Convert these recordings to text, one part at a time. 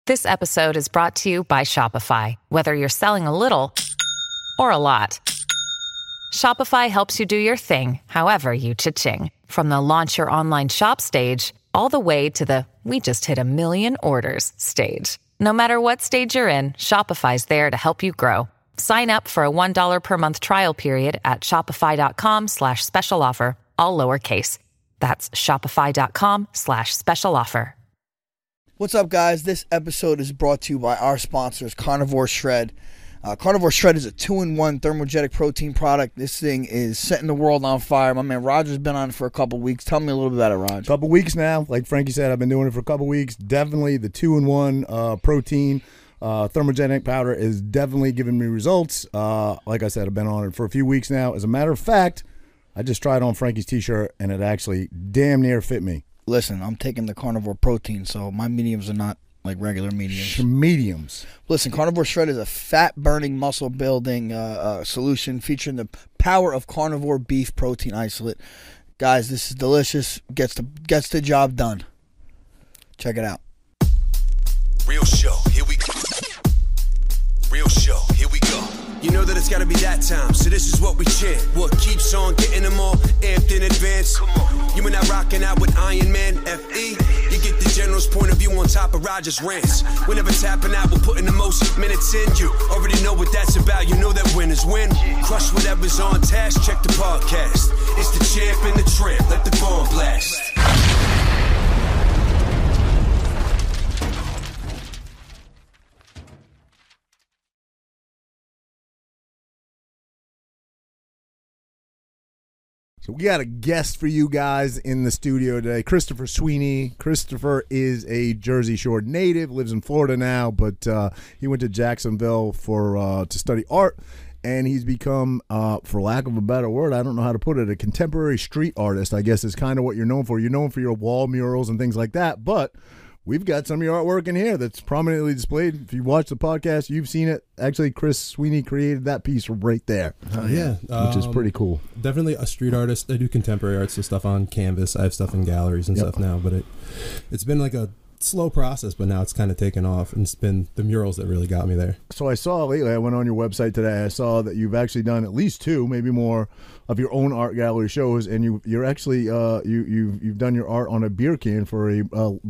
This episode is brought to you by Shopify. Whether you're selling a little or a lot, Shopify helps you do your thing, however you cha-ching. From the launch your online shop stage, all the way to the we just hit 1 million orders stage. No matter what stage you're in, Shopify's there to help you grow. Sign up for a $1 per month trial period at shopify.com/special offer, all lowercase. That's shopify.com/special offer. What's up, guys? This episode is brought to you by our sponsors, Carnivore Shred. Carnivore Shred is a 2-in-1 thermogenic protein product. This thing is setting the world on fire. My man Roger's been on it for a couple weeks. Tell me a little bit about it, Roger. Couple weeks now. Like Frankie said, I've been doing it for a couple weeks. Definitely the 2-in-1 protein thermogenic powder is definitely giving me results. Like I said, I've been on it for a few weeks now. As a matter of fact, I just tried on Frankie's t-shirt, and it actually damn near fit me. Listen, I'm taking the carnivore protein, so my mediums are not like regular mediums. Mediums. Listen, Carnivore Shred is a fat-burning, muscle-building solution featuring the power of carnivore beef protein isolate. Guys, this is delicious. Gets the job done. Check it out. Real show, here we go. Real show, here we go. You know that it's gotta be that time, so this is what we chant. What keeps on getting them all amped in advance? Come on. You and I rocking out with Iron Man, FE. You get the general's point of view on top of Roger's rants. We're never tapping out, we're putting the most minutes in. You already know what that's about, you know that winners win. Crush whatever's on task, check the podcast. It's the champ and the tramp, let the bomb blast. So we got a guest for you guys in the studio today, Christopher Sweeney. Christopher is a Jersey Shore native, lives in Florida now, but he went to Jacksonville for to study art, and he's become, for lack of a better word, I don't know how to put it, a contemporary street artist, I guess is kind of what you're known for. You're known for your wall murals and things like that, but we've got some of your artwork in here that's prominently displayed. If you watch the podcast, you've seen it. Actually, Chris Sweeney created that piece right there. Oh, yeah. Which is pretty cool. Definitely a street artist. I do contemporary art, so stuff on canvas. I have stuff in galleries and stuff now, but it's been like a slow process, but now it's kind of taken off, and it's been the murals that really got me there. So I saw lately, I went on your website today, I saw that you've actually done at least 2, maybe more, of your own art gallery shows, and you're actually you've done your art on a beer can for a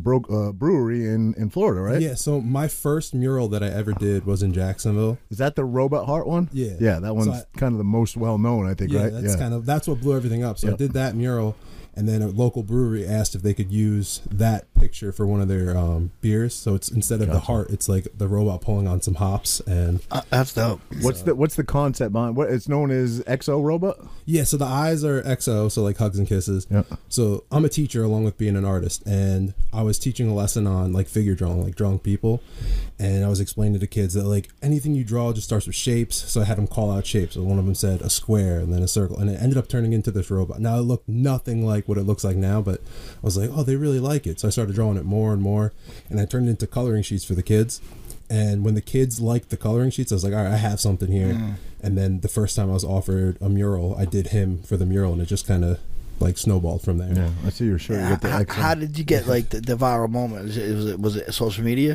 brewery in Florida, right? Yeah. So my first mural that I ever did was in Jacksonville. Is that the Robot Heart one? Yeah. Yeah, that one's kind of the most well known, I think. Yeah, right? That's what blew everything up. So I did that mural. And then a local brewery asked if they could use that picture for one of their beers. So it's instead of the heart, it's like the robot pulling on some hops. And that's dope. What's the concept behind what it's known as? Exo Robot? Yeah. So the eyes are XO, so like hugs and kisses. Yeah. So I'm a teacher along with being an artist, and I was teaching a lesson on like figure drawing, like drawing people. And I was explaining to the kids that like anything you draw just starts with shapes. So I had them call out shapes. So one of them said a square and then a circle, and it ended up turning into this robot. Now it looked nothing like what it looks like now, but I was like, oh, they really like it. So I started drawing it more and more, and I turned it into coloring sheets for the kids. And when the kids liked the coloring sheets, I was like, all right, I have something here. And then the first time I was offered a mural, I did him for the mural, and it just kind of like snowballed from there. Yeah, I see your shirt. Yeah, how did you get like the viral moment? Was it social media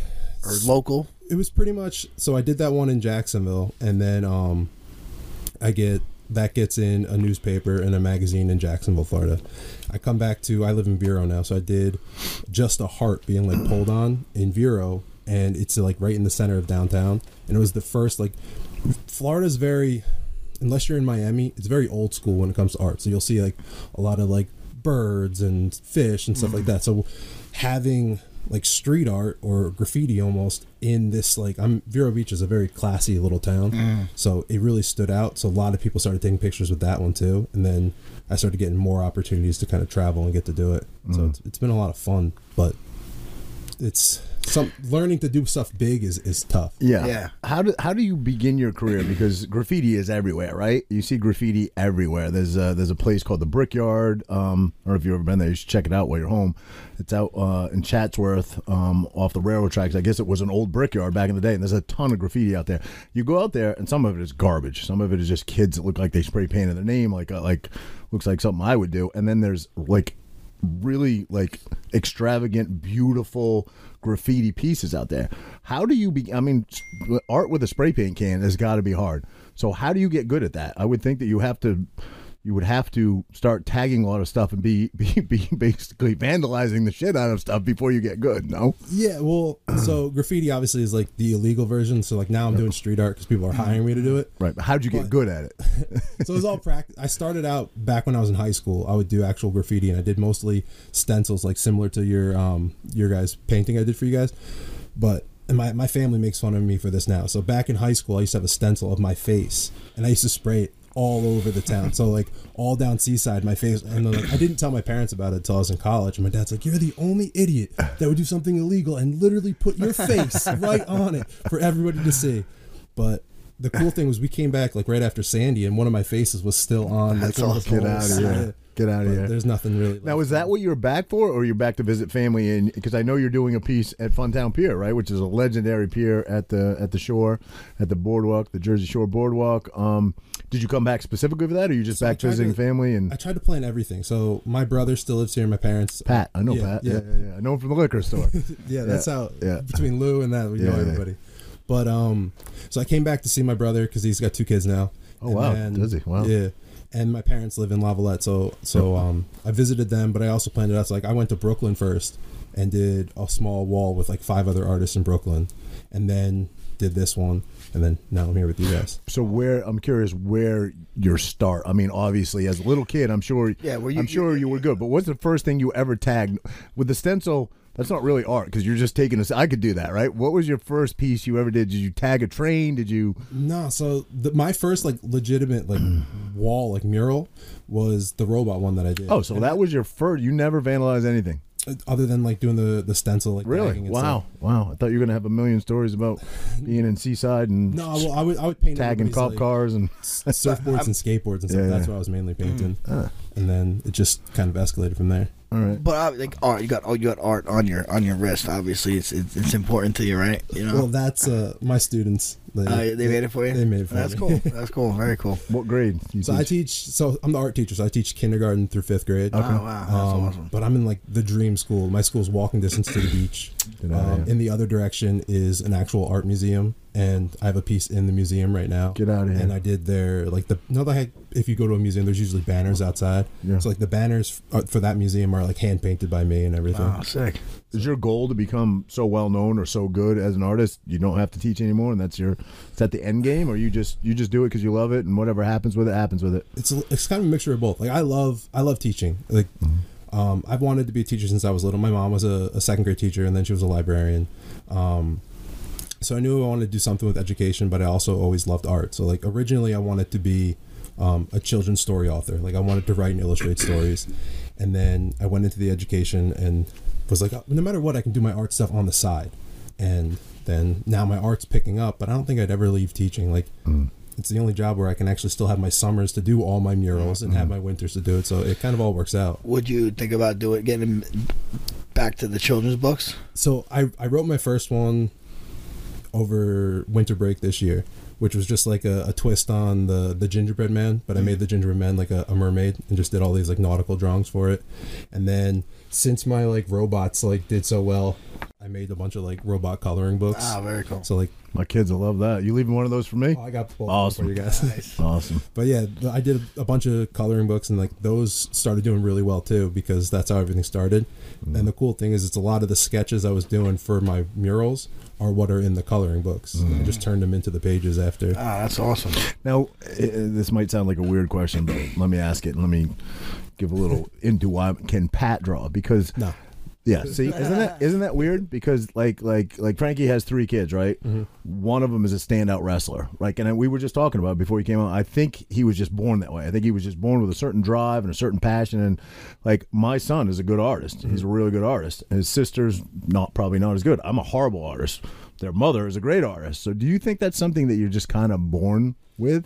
or local? It was pretty much. So I did that one in Jacksonville, and then that gets in a newspaper and a magazine in Jacksonville, Florida. I live in Vero now, so I did just a heart being like pulled on in Vero, and it's like right in the center of downtown. And it was the first, like, Florida's very, unless you're in Miami, it's very old school when it comes to art. So you'll see like a lot of like birds and fish and stuff like that. So having like street art or graffiti almost in this, like, Vero Beach is a very classy little town, so it really stood out. So a lot of people started taking pictures with that one too, and then I started getting more opportunities to kind of travel and get to do it. So it's been a lot of fun, but it's learning to do stuff big is tough. Yeah. How do you begin your career? Because graffiti is everywhere, right? You see graffiti everywhere. There's a place called the Brickyard. I don't know if you've ever been there. You should check it out while you're home. It's out in Chatsworth, off the railroad tracks. I guess it was an old brickyard back in the day, and there's a ton of graffiti out there. You go out there, and some of it is garbage. Some of it is just kids that look like they spray painted their name, like looks like something I would do. And then there's like really like extravagant, beautiful graffiti pieces out there. How do you I mean, art with a spray paint can has got to be hard. So how do you get good at that? I would think that you would have to start tagging a lot of stuff and be basically vandalizing the shit out of stuff before you get good. No? Yeah, well, so graffiti obviously is like the illegal version. So like now I'm doing street art because people are hiring me to do it. Right. But how'd you get good at it? So it was all practice. I started out back when I was in high school. I would do actual graffiti, and I did mostly stencils, like similar to your guys' painting I did for you guys. But and my family makes fun of me for this now. So back in high school, I used to have a stencil of my face, and I used to spray it all over the town. So like all down Seaside, my face. And then, like, I didn't tell my parents about it until I was in college. And my dad's like, "You're the only idiot that would do something illegal and literally put your face right on it for everybody to see." But the cool thing was we came back like right after Sandy, and one of my faces was still on. Like, That's all. Get out of here. Get out of here. There's nothing really left. Now, is that what you were back for, or you're back to visit family? And because I know you're doing a piece at Funtown Pier, right, which is a legendary pier at the shore, at the boardwalk, the Jersey Shore Boardwalk. Did you come back specifically for that, or are you just back visiting family? And I tried to plan everything. So my brother still lives here. My parents. Pat, I know Pat. Yeah. I know him from the liquor store. Yeah, that's how. Yeah. Between Lou and that, we know everybody. But so I came back to see my brother because he's got 2 kids now. Oh, wow. Does he? Wow. Yeah. And my parents live in Lavalette, so I visited them, but I also planned it out. So like I went to Brooklyn first and did a small wall with like 5 other artists in Brooklyn, and then did this one, and then now I'm here with you guys. So I'm curious where your start. I mean, obviously as a little kid, I'm sure. Yeah, you were good. But what's the first thing you ever tagged with the stencil? That's not really art because you're just taking I could do that, right? What was your first piece you ever did? Did you tag a train? Did you? No. So my first like legitimate like wall like mural was the robot one that I did. Oh, so that was your first. You never vandalized anything other than like doing the stencil. Like really? And wow. I thought you were gonna have a million stories about being in Seaside and no. Well, I would paint tagging cop cars and surfboards and skateboards and stuff. That's what I was mainly painting, and then it just kind of escalated from there. All right. But like art, you got art on your wrist. Obviously, it's important to you, right? You know. Well, that's my students. They made it for you. They made it for me. That's cool. That's cool. Very cool. What grade? I teach. So I'm the art teacher. So I teach kindergarten through 5th grade. Okay. Oh, wow, that's awesome. But I'm in like the dream school. My school's walking distance to the beach. In the other direction is an actual art museum, and I have a piece in the museum right now. Get out of here. And I did their like if you go to a museum, there's usually banners outside. Yeah. So like the banners for that museum are like hand painted by me and everything. Oh, sick. Is your goal to become so well known or so good as an artist you don't have to teach anymore, and is that the end game, or you just do it because you love it, and whatever happens with it happens with it? It's kind of a mixture of both. Like I love teaching. Like I've wanted to be a teacher since I was little. My mom was a 2nd grade teacher, and then she was a librarian. So I knew I wanted to do something with education, but I also always loved art. So like originally I wanted to be a children's story author. Like I wanted to write and illustrate stories, and then I went into the education and was like, no matter what, I can do my art stuff on the side. And then now my art's picking up, but I don't think I'd ever leave teaching. Like it's the only job where I can actually still have my summers to do all my murals and have my winters to do it. So it kind of all works out. Would you think about getting back to the children's books? So I wrote my first one over winter break this year, which was just like a twist on the gingerbread man, but I made the gingerbread man like a mermaid and just did all these like nautical drawings for it. And then since my like robots like did so well, I made a bunch of like robot coloring books. Ah, very cool. So like my kids will love that. You leaving one of those for me? I got both awesome for you guys. Nice. Awesome. But yeah, I did a bunch of coloring books, and like those started doing really well too, because that's how everything started. And the cool thing is it's a lot of the sketches I was doing for my murals are what are in the coloring books. I just turned them into the pages after. Ah, that's awesome. Now, this might sound like a weird question, but let me ask it, and let me give a little into why can Pat draw? Because no. Yeah, see, isn't that weird? Because like Frankie has 3 kids, right? One of them is a standout wrestler, like, and we were just talking about it before he came on. I think he was just born that way. I think he was just born with a certain drive and a certain passion. And like my son is a good artist; he's a really good artist. And his sister's probably not as good. I'm a horrible artist. Their mother is a great artist. So, do you think that's something that you're just kind of born with?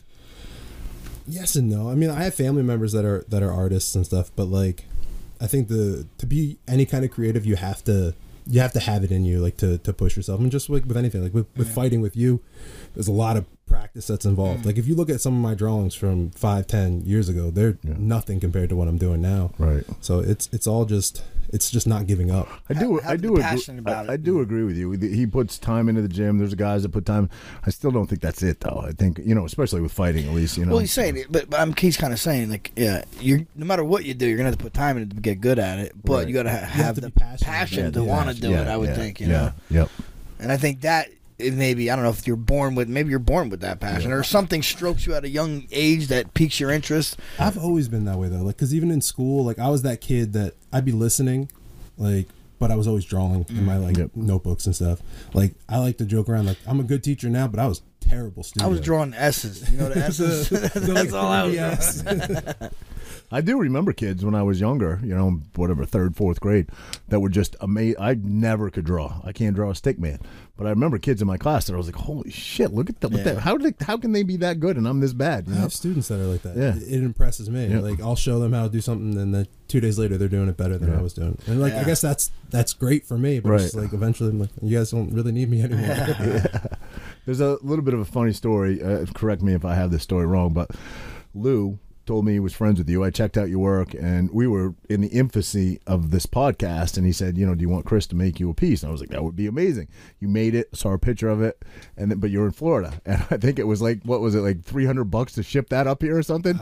Yes and no. I mean, I have family members that are artists and stuff, but like, I think to be any kind of creative, you have to you have to have it in you, like to push yourself. And just like with anything, like with fighting with you, there's a lot of practice that's involved. Like if you look at some of my drawings from 5-10 years ago, they're nothing compared to what I'm doing now. Right. So it's all just, it's just not giving up. I do passionate about it. I do agree with you. He puts time into the gym. There's guys that put time. I still don't think that's it though. I think, especially with fighting, at least, Well, he's saying it, but he's kind of saying, like, you're no matter what you do, you're gonna have to put time in it to get good at it. But Right. you gotta have to the be passionate. passion to want to do it. I would think, Yep. And I think that maybe, I don't know if you're born with that passion, or something strokes you at a young age that piques your interest. I've always been that way though. Like, cause even in school, like I was that kid that I'd be listening, like, but I was always drawing in my notebooks and stuff. Like I like to joke around, like I'm a good teacher now, but I was a terrible student. I was drawing S's. You know the S's? That's all I was drawing. I do remember kids when I was younger, whatever, 3rd, 4th grade, that were just amazing. I never could draw. I can't draw a stick man. But I remember kids in my class that I was like, holy shit, look at that. How can they be that good and I'm this bad? I have students that are like that. Yeah. It impresses me. Yeah. Like I'll show them how to do something, and then 2 days later they're doing it better than I was doing. And like I guess that's great for me, but Right. it's like eventually I'm like, you guys don't really need me anymore. There's a little bit of a funny story. Correct me if I have this story wrong, but Lou told me he was friends with you. I checked out your work, and we were in the infancy of this podcast, and he said, do you want Chris to make you a piece? And I was like, that would be amazing. You made it, saw a picture of it, but you're in Florida, and I think it was like, what was it, like $300 to ship that up here or something?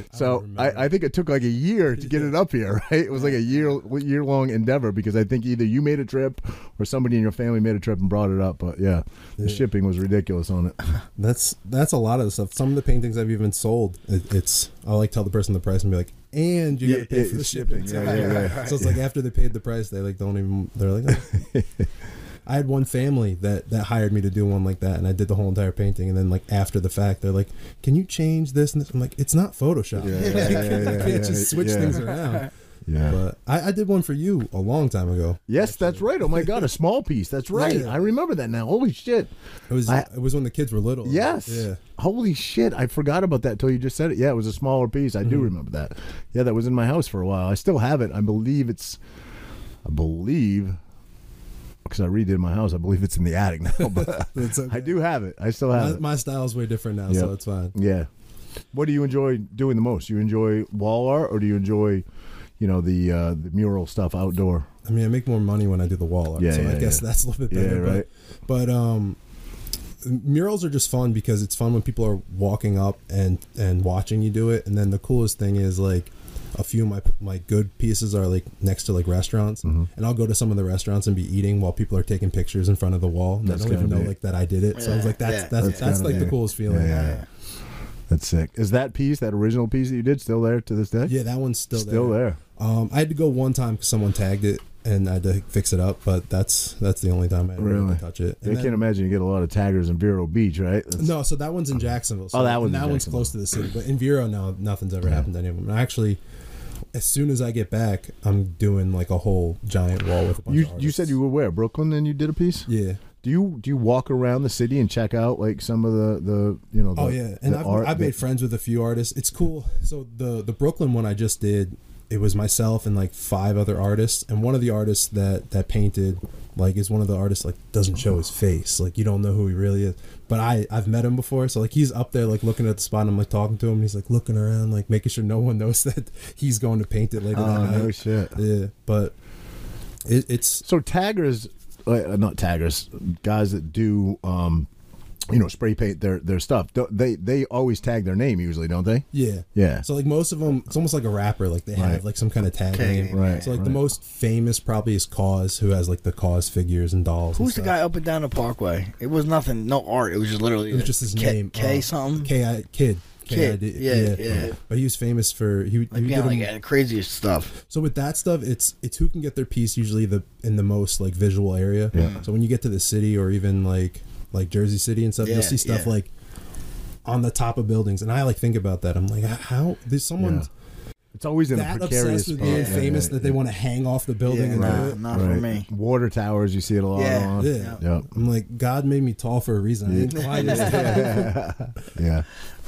I think it took like a year to get it up here, right? It was like a year-long endeavor, because I think either you made a trip or somebody in your family made a trip and brought it up, but the shipping was ridiculous on it. That's a lot of the stuff. Some of the paintings I've even sold, I'll like tell the person the price and be like, and you gotta pay for the shipping. Yeah. So it's like after they paid the price, they like don't even. They're like, oh. I had one family that hired me to do one like that, and I did the whole entire painting. And then like after the fact, they're like, "Can you change this and this?" I'm like, "It's not Photoshop. You can't just switch things around." Yeah. But I did one for you a long time ago. Yes, actually. That's right. Oh my God, a small piece. That's right. I remember that now. Holy shit. It was when the kids were little. Yes. Yeah. Holy shit. I forgot about that until you just said it. Yeah, it was a smaller piece. I do remember that. Yeah, that was in my house for a while. I still have it. I believe because I redid my house. I believe it's in the attic now. But okay. I do have it. I still have it. My style is way different now, so it's fine. Yeah. What do you enjoy doing the most? You enjoy wall art, or do you enjoy the mural stuff outdoor? I mean, I make more money when I do the wall art, so I guess that's a little bit better. Yeah, right. But murals are just fun because it's fun when people are walking up and watching you do it. And then the coolest thing is like a few of my good pieces are like next to like restaurants, and I'll go to some of the restaurants and be eating while people are taking pictures in front of the wall, and they don't even know like that I did it. So I was like, that's like the coolest feeling. Yeah. That's sick. Is that original piece that you did still there to this day? Yeah, that one's still there. I had to go one time because someone tagged it and I had to fix it up, but that's the only time I really touch it. I can't imagine you get a lot of taggers in Vero Beach, right? No, so that one's in Jacksonville. So that one's close to the city. But in Vero now, nothing's ever happened to any of them. And actually, as soon as I get back, I'm doing like a whole giant wall with a bunch of artists. You said you were where? Brooklyn, and you did a piece? Yeah. Do you walk around the city and check out like some of the oh yeah, and I've made friends with a few artists. It's cool. So the Brooklyn one I just did, it was myself and like 5 other artists, and one of the artists that painted like is one of the artists like doesn't show his face, like you don't know who he really is. But I've met him before, so like he's up there like looking at the spot, and I'm like talking to him, and he's like looking around, like making sure no one knows that he's going to paint it later that night. Oh no shit. Yeah, but it's so taggers. Not taggers, guys that do spray paint their stuff. They always tag their name usually, don't they? Yeah. So like most of them, it's almost like a rapper. Like they have like some kind of tag name. Right. So like the most famous probably is Cause, who has like the Cause figures and dolls. Who's the guy up and down the Parkway? It was nothing, no art. It was just literally. It was just his name. K something. Kid. Yeah. But he was famous for he did craziest stuff. So with that stuff, it's who can get their piece usually in the most like visual area. Yeah. So when you get to the city or even like Jersey City and stuff, you'll see stuff like on the top of buildings, and I like think about that. I'm like, how there's someone. Yeah. It's always in that a precarious obsessed with being famous that they want to hang off the building and do it. Not for me. Water towers, you see it a lot on. Yeah. Yep. I'm like, God made me tall for a reason. I didn't climb this tall. Yeah.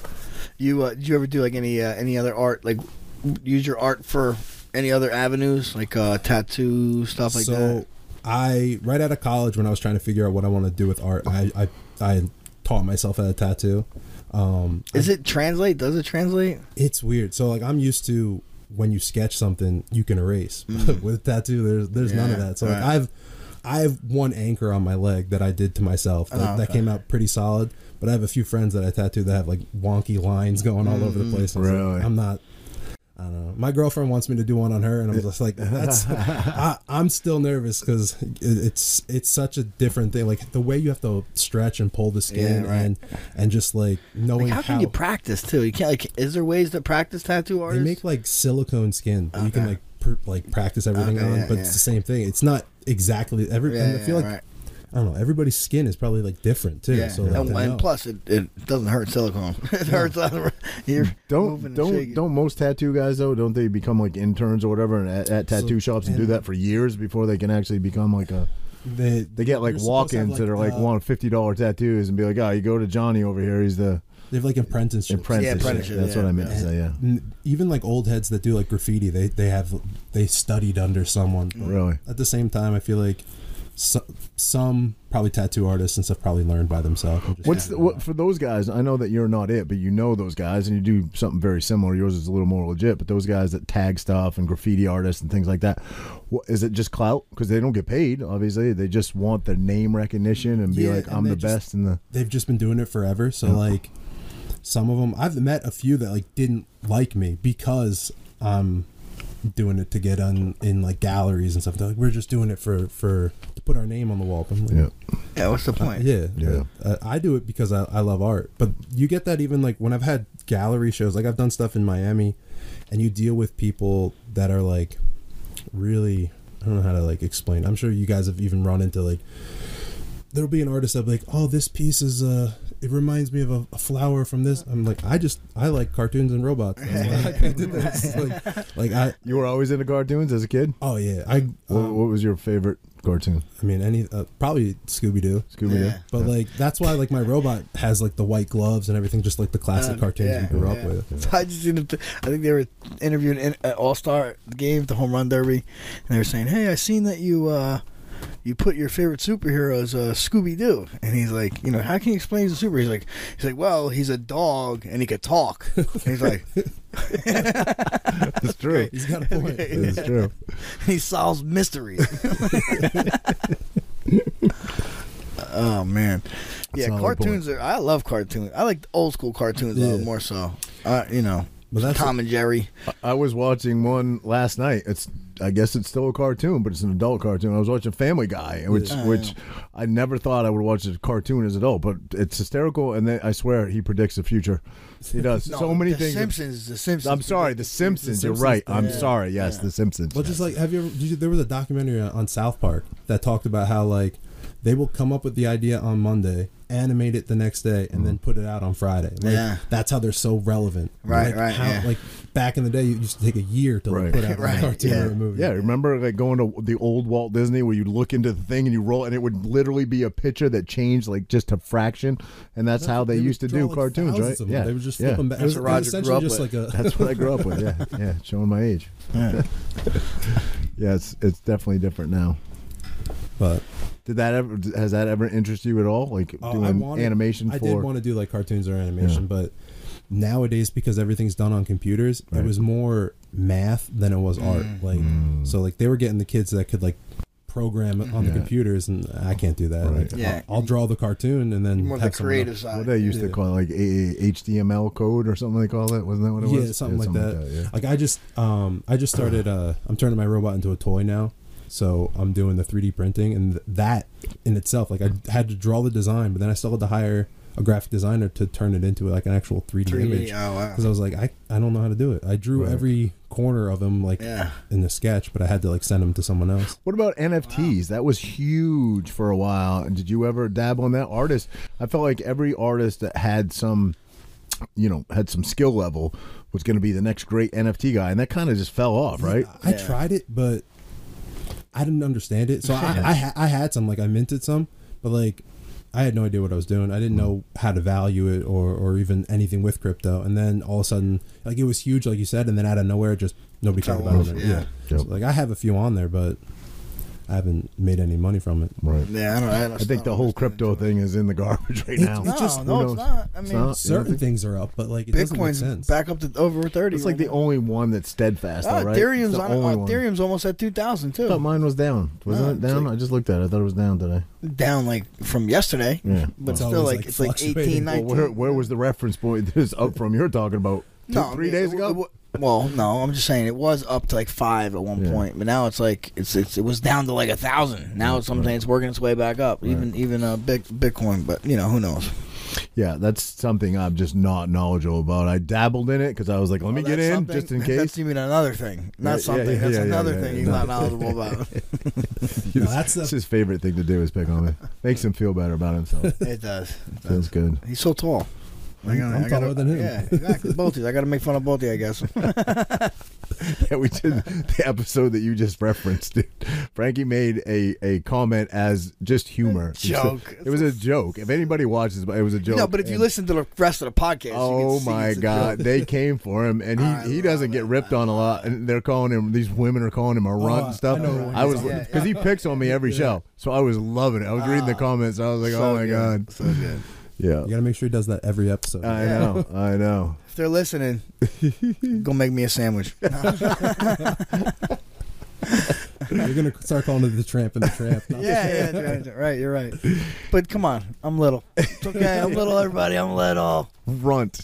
You do you ever do like any other art, like use your art for any other avenues, like tattoo stuff like that? right out of college, when I was trying to figure out what I want to do with art, I taught myself how to tattoo. Does it translate? It's weird. So like I'm used to when you sketch something, you can erase. But with tattoo, there's none of that. So like I have one anchor on my leg that I did to myself that came out pretty solid. But I have a few friends that I tattooed that have like wonky lines going all over the place. And Really? I'm not. I don't know. My girlfriend wants me to do one on her, and I'm just like, I'm still nervous because it's such a different thing. Like the way you have to stretch and pull the skin, and just like knowing how can you practice too? You can't like. Is there ways to practice tattoo artists? They make like silicone skin that you can like practice everything on, but it's the same thing. It's not exactly every. And I feel like. I don't know. Everybody's skin is probably like different too. Yeah. So like, and plus, it doesn't hurt silicone. It hurts. Don't most tattoo guys though? Don't they become like interns or whatever at tattoo shops and do that for years before they can actually become like a? They get like walk-ins that are like want $50 tattoos and be like, you go to Johnny over here. He's the. They have like apprenticeships. That's what I meant to say. Yeah. Even like old heads that do like graffiti, they studied under someone. Really. At the same time, I feel like. Some probably tattoo artists and stuff probably learned by themselves. What for those guys? I know that you're not it, but you know those guys, and you do something very similar. Yours is a little more legit, but those guys that tag stuff and graffiti artists and things like that, is it just clout? Because they don't get paid. Obviously, they just want the name recognition and be like, "I'm the best." They've just been doing it forever. So like, some of them, I've met a few that like didn't like me because I'm doing it to get in like galleries and stuff. They're like, we're just doing it for to put our name on the wall. I'm like, what's the point? I do it because I love art. But you get that even like when I've had gallery shows, like I've done stuff in Miami, and you deal with people that are like really, I don't know how to like explain. I'm sure you guys have even run into like, there'll be an artist that'll be like, oh, this piece is it reminds me of a flower from this. I'm like, I like cartoons and robots. I did this. You were always into cartoons as a kid? Oh yeah. What was your favorite cartoon? I mean, probably Scooby-Doo. But like that's why like my robot has like the white gloves and everything, just like the classic cartoons we grew up with. So I just seen I think they were interviewing at All-Star game, the home run derby, and they were saying, "Hey, I seen that you put your favorite superhero as Scooby-Doo," and he's like, how can you explain he's a superhero? He's like, well, he's a dog and he could talk. And he's like, it's true. He's got a point. It's true. He solves mysteries. Oh man, cartoons are. I love cartoons. I like old school cartoons a little more so. But that's Tom and Jerry. I was watching one last night. I guess it's still a cartoon, but it's an adult cartoon. I was watching Family Guy, which I never thought I would watch a cartoon as an adult, but it's hysterical, and I swear he predicts the future. He does so many things. The Simpsons. I'm sorry, The Simpsons. You're right. I'm sorry. Yes, The Simpsons. Well, just like, there was a documentary on South Park that talked about how like they will come up with the idea on Monday, animate it the next day, and then put it out on Friday. Like, that's how they're so relevant. Right. Like back in the day, it used to take a year to like, put out a cartoon or a movie. Yeah, remember like going to the old Walt Disney where you look into the thing and you roll, and it would literally be a picture that changed like just a fraction, and that's how they used to do cartoons, right? Yeah, they would just flip them back. That's what Roger grew up with. That's what I grew up with. Yeah, showing my age. Yeah, it's definitely different now. But has that ever interested you at all? Like doing animation? I did want to do like cartoons or animation, but nowadays because everything's done on computers, it was more math than it was art. Like so, like they were getting the kids that could like program on the computers, and I can't do that. Right. Like, I'll draw the cartoon and then more have the creative side. What they used to call it, like HTML code or something they call it. Wasn't that what it was? Yeah, something like that. Like I just started. I'm turning my robot into a toy now. So I'm doing the 3D printing, and that in itself, like I had to draw the design, but then I still had to hire a graphic designer to turn it into like an actual 3D image. Oh, wow. Because I was like, I don't know how to do it. I drew every corner of him like in the sketch, but I had to like send them to someone else. What about NFTs? That was huge for a while. And did you ever dabble in that? I felt like every artist that had some skill level was going to be the next great NFT guy, and that kind of just fell off, right? I tried it, but I didn't understand it. So I had some, like I minted some, but like I had no idea what I was doing. I didn't know how to value it or even anything with crypto. And then all of a sudden, like it was huge, like you said, and then out of nowhere, just nobody cared about it. Yeah. So, like I have a few on there, but I haven't made any money from it. Right. Yeah, I think the whole crypto thing is in the garbage right now. No, just- no, it's not. I mean, Certain things are up, but like it doesn't make Bitcoin's sense. back up to over 30. It's like the only one that's steadfast, though, right? Ethereum's It's the only one. Ethereum's almost at 2,000 I thought too. mine was down. Wasn't No, it it's down? like- I just looked at it. I thought it was down today. Down like from yesterday. Yeah. But It's still, always, like like, it's like fluctuating. 18, Well, 19. where was the reference point this up from you're talking about? No, 3 days ago? Well, no, I'm just saying it was up to like 5 at one Yeah. point, but now it's like it was down to like 1,000. Now it's something it's working its way back up. Even Bitcoin, but who knows? Yeah, that's something I'm just not knowledgeable about. I dabbled in it because I was like, let me get That's in something- just in That's case. you mean another thing, not Yeah, something. yeah, That's yeah, another yeah, thing yeah. you're not knowledgeable about. No, that's It's the his favorite thing to do is pick on me. Makes him feel better about himself. It does. Feels good. He's so tall. I'm taller than him. Yeah, exactly. Both of you. I got to make fun of both of you, I guess. Yeah, we did the episode that you just referenced. Dude. Frankie made a comment as just humor. Joke. It was a joke. If anybody watches, it was a joke. No, but if you And- listen to the rest of the podcast, you Oh can see my it's a God! joke. They came for him, and he doesn't get ripped on a lot. And they're calling him. These women are calling him a runt and stuff. I know what I was you're because he picks on me every show, so I was loving it. I was reading the comments. I was like, So oh my good. God, So good. yeah. you gotta make sure he does that every episode. I know. If they're listening, go make me a sandwich. You're gonna start calling it the Tramp and the Tramp. Yeah, right. You're right. But come on, I'm little. It's okay. I'm little, everybody. I'm little. Runt.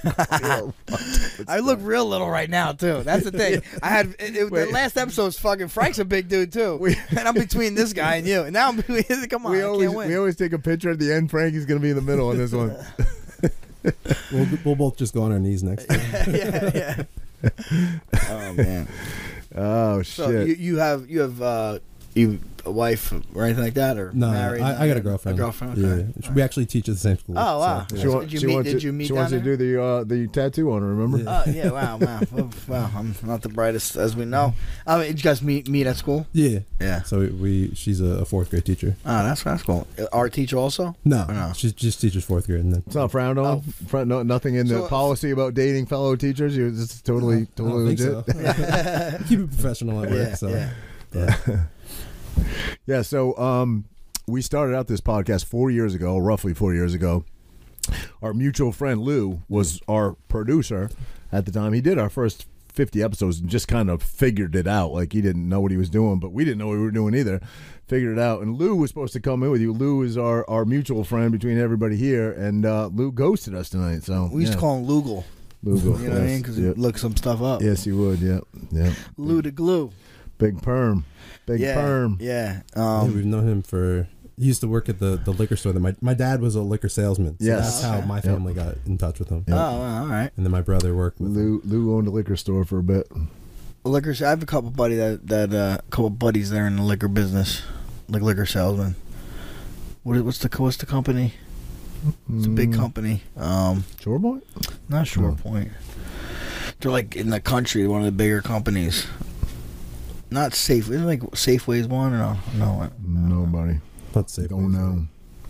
I look real little right now too. That's the thing. I had the last episode's fucking Frank's a big dude too, and I'm between this guy and you. And now I'm between. Come on, I can't win. we always take a picture at the end. Frankie's gonna be in the middle on this one. We'll both just go on our knees next time. yeah. Oh man. Oh So shit! you have a wife or anything like that, or No, married? I got a girlfriend. A girlfriend. Okay. Yeah, we actually teach at the same school. Oh wow. so, She yeah. wa- Did you she meet? wants Did to- you meet? She down wants to there? do the tattoo on her. Remember? Yeah. Oh yeah! Wow! Wow! I'm not the brightest as we know. Did you guys meet at school? Yeah. Yeah. So she's a fourth grade teacher. Oh, that's cool. Art teacher also? No, Or no? she just teaches fourth grade, and then It's not frowned on. No, nothing in the So- policy about dating fellow teachers. You're just totally I don't think legit. so. Keep it professional at work. Yeah, so yeah. but- Yeah. So we started out this podcast 4 years ago, roughly 4 years ago. Our mutual friend Lou was our producer at the time. He did our first 50 episodes and just kind of figured it out. Like he didn't know what he was doing, but we didn't know what we were doing either. Figured it out. And Lou was supposed to come in with you. Lou is our mutual friend between everybody here, and Lou ghosted us tonight. So We used to call him Lugal. Lou. You know what I mean? Because he looked some stuff up. Yes, he would. Yeah. Lou the glue. Big perm. Big Yeah. perm. Yeah. yeah, we've known him for. He used to work at the liquor store. That my dad was a liquor salesman. So Yes. that's how my family got in touch with him. Oh, well, all right. And then my brother worked with him. Lou owned a liquor store for a bit. Liquor. I have a couple couple buddies there in the liquor business, like liquor salesman. What's the company? It's a big company. Shore Boy? Not Short Point. They're like in the country, one of the bigger companies. Not Safe. Isn't like Safeway's one or no? Nobody. Let's say. Don't know.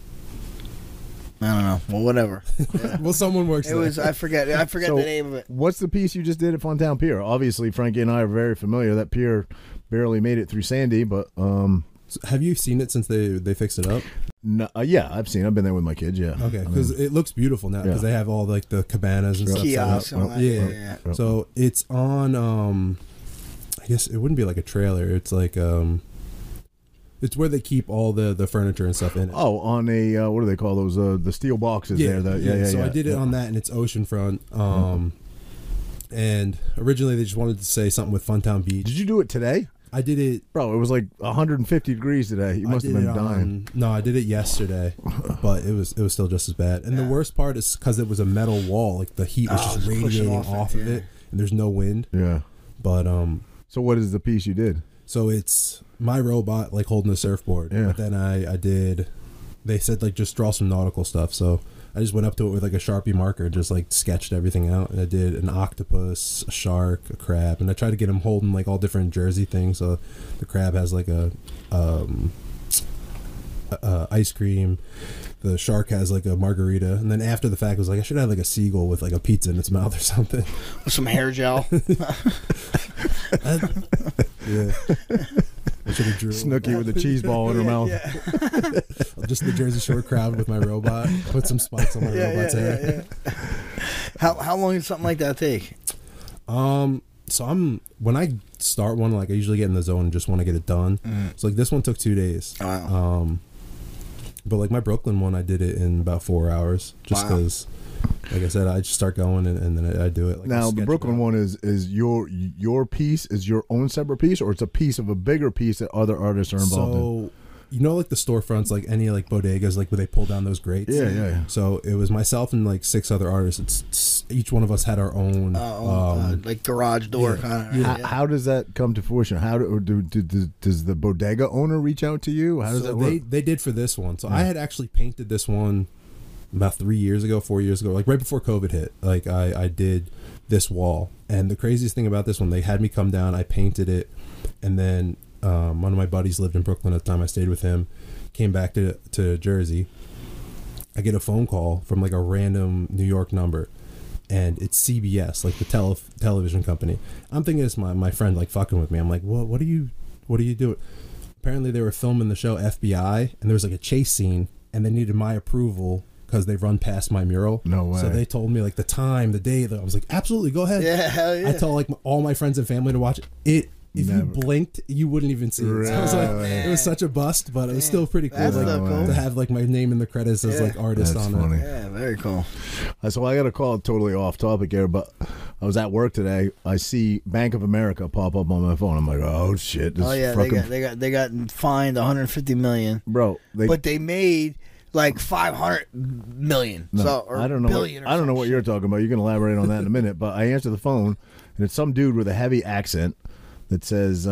I don't know. Well, whatever. Well, someone works. It was. I forget So, the name of it. What's the piece you just did at Funtown Pier? Obviously, Frankie and I are very familiar. That pier barely made it through Sandy, but So have you seen it since they fixed it up? no, yeah, I've seen. I've been there with my kids. Yeah. Okay, because it looks beautiful now because Yeah. they have all like the cabanas and stuff. set Kiosks up. and all that. Yeah. Yeah. So it's on. I guess it wouldn't be like a trailer. It's like it's where they keep all the furniture and stuff in it. Oh, on a what do they call those? The steel boxes there. Yeah. So I did it on that, and it's oceanfront. And originally they just wanted to say something with Funtown Beach. Did you do it today? I did it. Bro, it was like 150 degrees today. You must I have did been it dying. No, I did it yesterday, but it was still just as bad. And the worst part is because it was a metal wall, like the heat was just it's pushing radiating off off it, of yeah. it, and there's no wind. Yeah. But So what is the piece you did? so it's my robot like holding a surfboard. Yeah. But then I did. They said like just draw some nautical stuff. So I just went up to it with like a Sharpie marker, just like sketched everything out, and I did an octopus, a shark, a crab, and I tried to get them holding like all different Jersey things. So the crab has like a ice cream. The shark has like a margarita, and then after the fact, I was like, I should have like a seagull with like a pizza in its mouth or something. With some hair gel. Yeah. I should have drew Snooki with a cheese ball in her mouth. just the Jersey Shore crowd with my robot. Put some spikes on my robot's hair. How long does something like that take? So when I start one, like I usually get in the zone and just want to get it done. So like this one took 2 days. Wow. But like my Brooklyn one, I did it in about 4 hours, just because, like I said, I just start going and then I do it. Like Now the Brooklyn one is your piece is your own separate piece, or it's a piece of a bigger piece that other artists are involved in. You know, like the storefronts, like any like bodegas, like where they pull down those grates. Yeah. So it was myself and like 6 other artists. It's each one of us had our own, like garage door kind of. How does that come to fruition? How does the bodega owner reach out to you? How does that work? They did for this one. So I had actually painted this one about 4 years ago, like right before COVID hit. Like I did this wall, and the craziest thing about this one, they had me come down, I painted it, and then one of my buddies lived in Brooklyn at the time. I stayed with him, came back to Jersey. I get a phone call from like a random New York number, and it's CBS, like the television company. I'm thinking it's my friend like fucking with me. I'm like, what are you doing? Apparently they were filming the show FBI, and there was like a chase scene, and they needed my approval because they run past my mural. No way. So they told me like the time, the day. I was like, absolutely, go ahead. Yeah, hell yeah. I tell like all my friends and family to watch it. If Never. you blinked, you wouldn't even see it. So I was like, it was such a bust, but it was still pretty cool. That's Like, cool. to have like my name in the credits as like artist That's on funny. it. Yeah, very cool. So I got a call totally off topic here, but I was at work today. I see Bank of America pop up on my phone. I'm like, oh shit! This They got fined 150 million, bro. but they made like 500 million. No, So or I don't know. billion. I don't know what you're talking about. You can elaborate on that in a minute. But I answer the phone, and it's some dude with a heavy accent that says,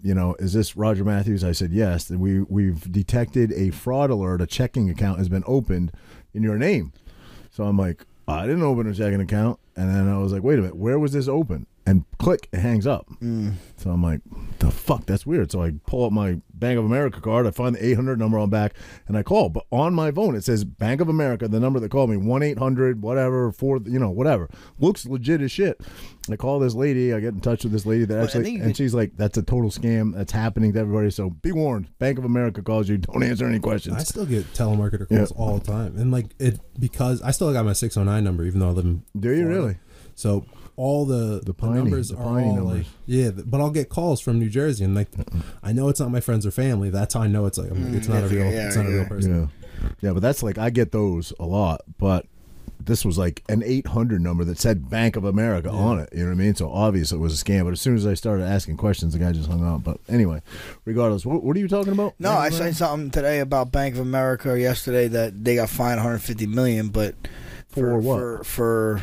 is this Roger Matthews? I said, yes. And we've detected a fraud alert. A checking account has been opened in your name. So I'm like, I didn't open a checking account. And then I was like, wait a minute, where was this open? And click, it hangs up. So I'm like, the fuck, that's weird. So I pull up my Bank of America card. I find the 800 number on back, and I call. But on my phone, it says Bank of America, the number that called me, 1-800, whatever, whatever. Looks legit as shit. I call this lady. I get in touch with this lady that actually, and she's like, that's a total scam. That's happening to everybody. So be warned. Bank of America calls you. Don't answer any questions. I still get telemarketer calls all the time, and like because I still got my 609 number, even though I live in. Do you Florida. really? So all the numbers are all numbers. like but I'll get calls from New Jersey, and like I know it's not my friends or family. That's how I know it's like it's not a real person. Yeah, but that's like I get those a lot, but this was like an 800 number that said Bank of America on it. You know what I mean? So obviously it was a scam. But as soon as I started asking questions, the guy just hung up. But anyway, regardless, what are you talking about? No, I said something today about Bank of America yesterday that they got fined 150 million, but For what? For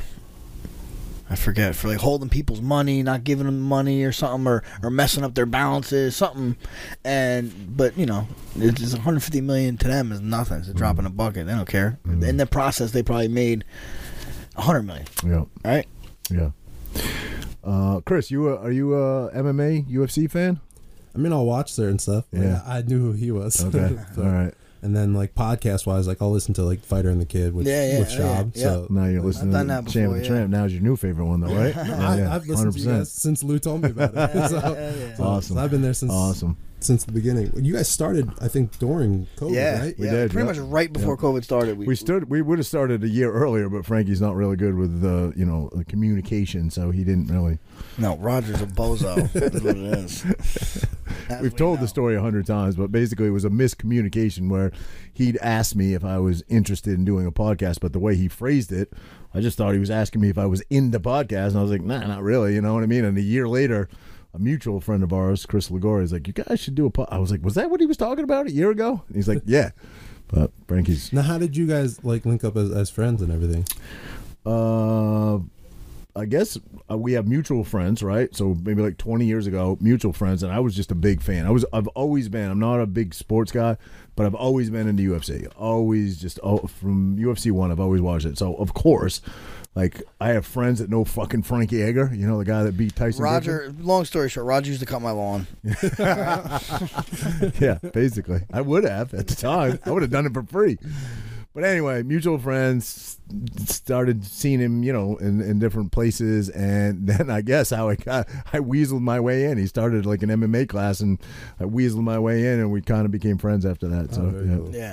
I forget, for like holding people's money, not giving them money or something, or messing up their balances, something. But it's just 150 million to them is nothing. It's a drop in a bucket. They don't care. In the process, they probably made 100 million. Yeah. Right? Yeah. Chris, are you a MMA UFC fan? I mean, I'll watch certain stuff. Yeah. Like, I knew who he was. Okay. So, all right. And then like podcast wise, like I'll listen to like Fighter and the Kid with Shab. Yeah. So Now you're listening I've done to that Champ before, and Tramp. Now is your new favorite one, though, right? I've listened to you guys since Lou told me about it. So Awesome. I've been there since the beginning. You guys started, I think, during COVID, right? We did, pretty much right before COVID started. We would have started a year earlier, but Frankie's not really good with the communication, so he didn't really. No, Roger's a bozo. That's what it is. We've told the story 100 times, but basically it was a miscommunication where he'd asked me if I was interested in doing a podcast, but the way he phrased it, I just thought he was asking me if I was in the podcast, and I was like, nah, not really, you know what I mean? And a year later, a mutual friend of ours, Chris Ligori, is like, you guys should do a podcast. I was like, was that what he was talking about a year ago? And he's like, yeah. But Frankie's... Now, how did you guys like link up as friends and everything? I guess we have mutual friends, right? So maybe like 20 years ago, mutual friends, and I was just a big fan. I've always been. I'm not a big sports guy, but I've always been into UFC. Always from UFC 1, I've always watched it. So of course, like I have friends that know fucking Frankie Edgar, the guy that beat Tyson. Roger. Griffin. Long story short, Roger used to cut my lawn. Yeah, basically, I would have at the time. I would have done it for free. But anyway, mutual friends, started seeing him, in different places, and then I guess I weaseled my way in. He started like an MMA class, and I weaseled my way in, and we kind of became friends after that. So cool. Yeah.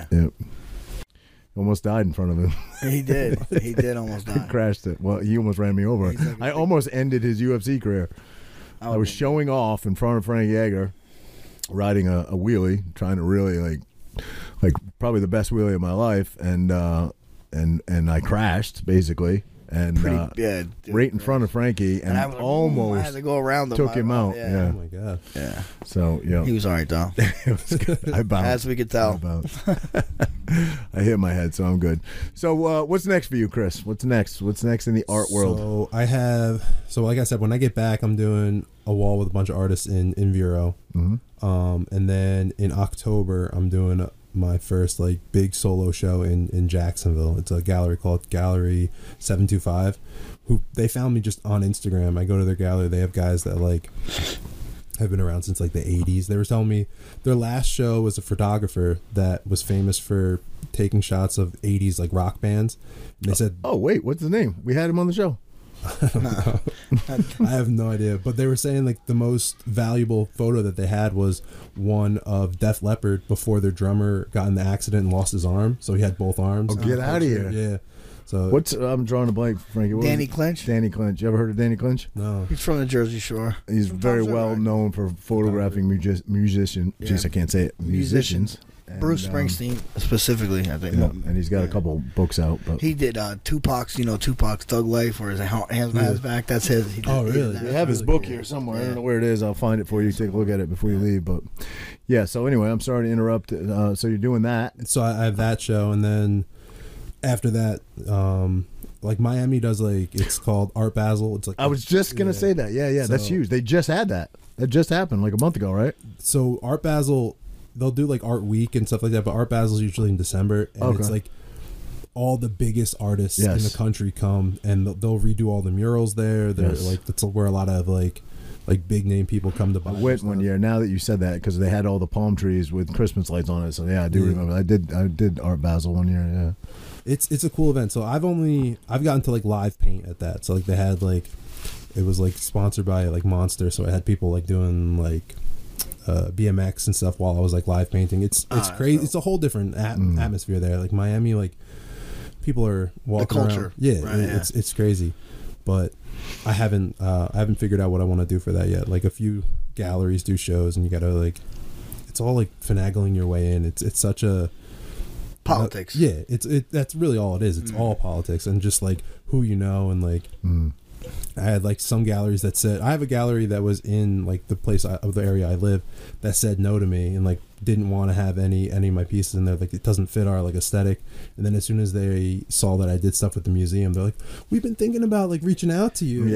Almost died in front of him. He did. He did almost die. Crashed it. Well, he almost ran me over. I almost ended his UFC career. I was showing off in front of Frank Yeager, riding a wheelie, trying to really like probably the best wheelie of my life, and I crashed basically, and right in front of Frankie, and I almost had to go around took him out. Yeah. Oh my god. Yeah. So he was all right though. It was good. I bounced. As we could tell. I hit my head, so I'm good. So what's next for you, Chris? What's next? What's next in the art world? So like I said, when I get back, I'm doing a wall with a bunch of artists in Vero. Mm-hmm. And then in October, I'm doing my first like big solo show in Jacksonville. It's a gallery called Gallery 725, who they found me just on Instagram. I go to their gallery. They have guys that like have been around since like the 80s. They were telling me their last show was a photographer that was famous for taking shots of 80s like rock bands. And they said, oh wait, what's his name? We had him on the show. I don't know. I have no idea. But they were saying like the most valuable photo that they had was one of Def Leppard before their drummer got in the accident and lost his arm. So he had both arms. Oh, get out of here. Yeah. So I'm drawing a blank, Frankie. Danny Clinch? Danny Clinch. You ever heard of Danny Clinch? No. He's from the Jersey Shore. He's very well known for photographing musicians. Yeah. Jeez, I can't say it. Musicians. And, Bruce Springsteen specifically, I think. Yeah, and he's got a couple books out. But he did Tupac's Thug Life, where his hands behind his back. That's his. He did, oh, really? We have his book here somewhere. I don't know where it is. I'll find it for you. Take a look at it before you leave. But yeah. So anyway, I'm sorry to interrupt. So you're doing that. So I have that show, and then after that, like Miami does it's called Art Basel. It's like I was just gonna say that. Yeah. So, that's huge. They just had that. That just happened like a month ago, right? So Art Basel, they'll do like Art Week and stuff like that, but Art Basel's usually in December, and it's like all the biggest artists in the country come, and they'll redo all the murals there. They're like that's where a lot of like big name people come to buy. I went one year. Now that you said that, because they had all the palm trees with Christmas lights on it. So yeah, I do remember. I did Art Basel one year. Yeah, it's a cool event. So I've gotten to like live paint at that. So like they had it was like sponsored by like Monster. So I had people like doing like BMX and stuff while I was like live painting. It's crazy. It's a whole different atmosphere there. Like Miami, like people are walking around. Yeah, right, it's crazy. But I haven't figured out what I want to do for that yet. Like a few galleries do shows, and you gotta like, it's all like finagling your way in. It's such a politics. That's really all it is. It's all politics and just like who you know and like. I had like some galleries that said I have a gallery that was in like the place of the area I live that said no to me and like didn't want to have any of my pieces in there, like it doesn't fit our like aesthetic. And then as soon as they saw that I did stuff with the museum, they're like, we've been thinking about like reaching out to you.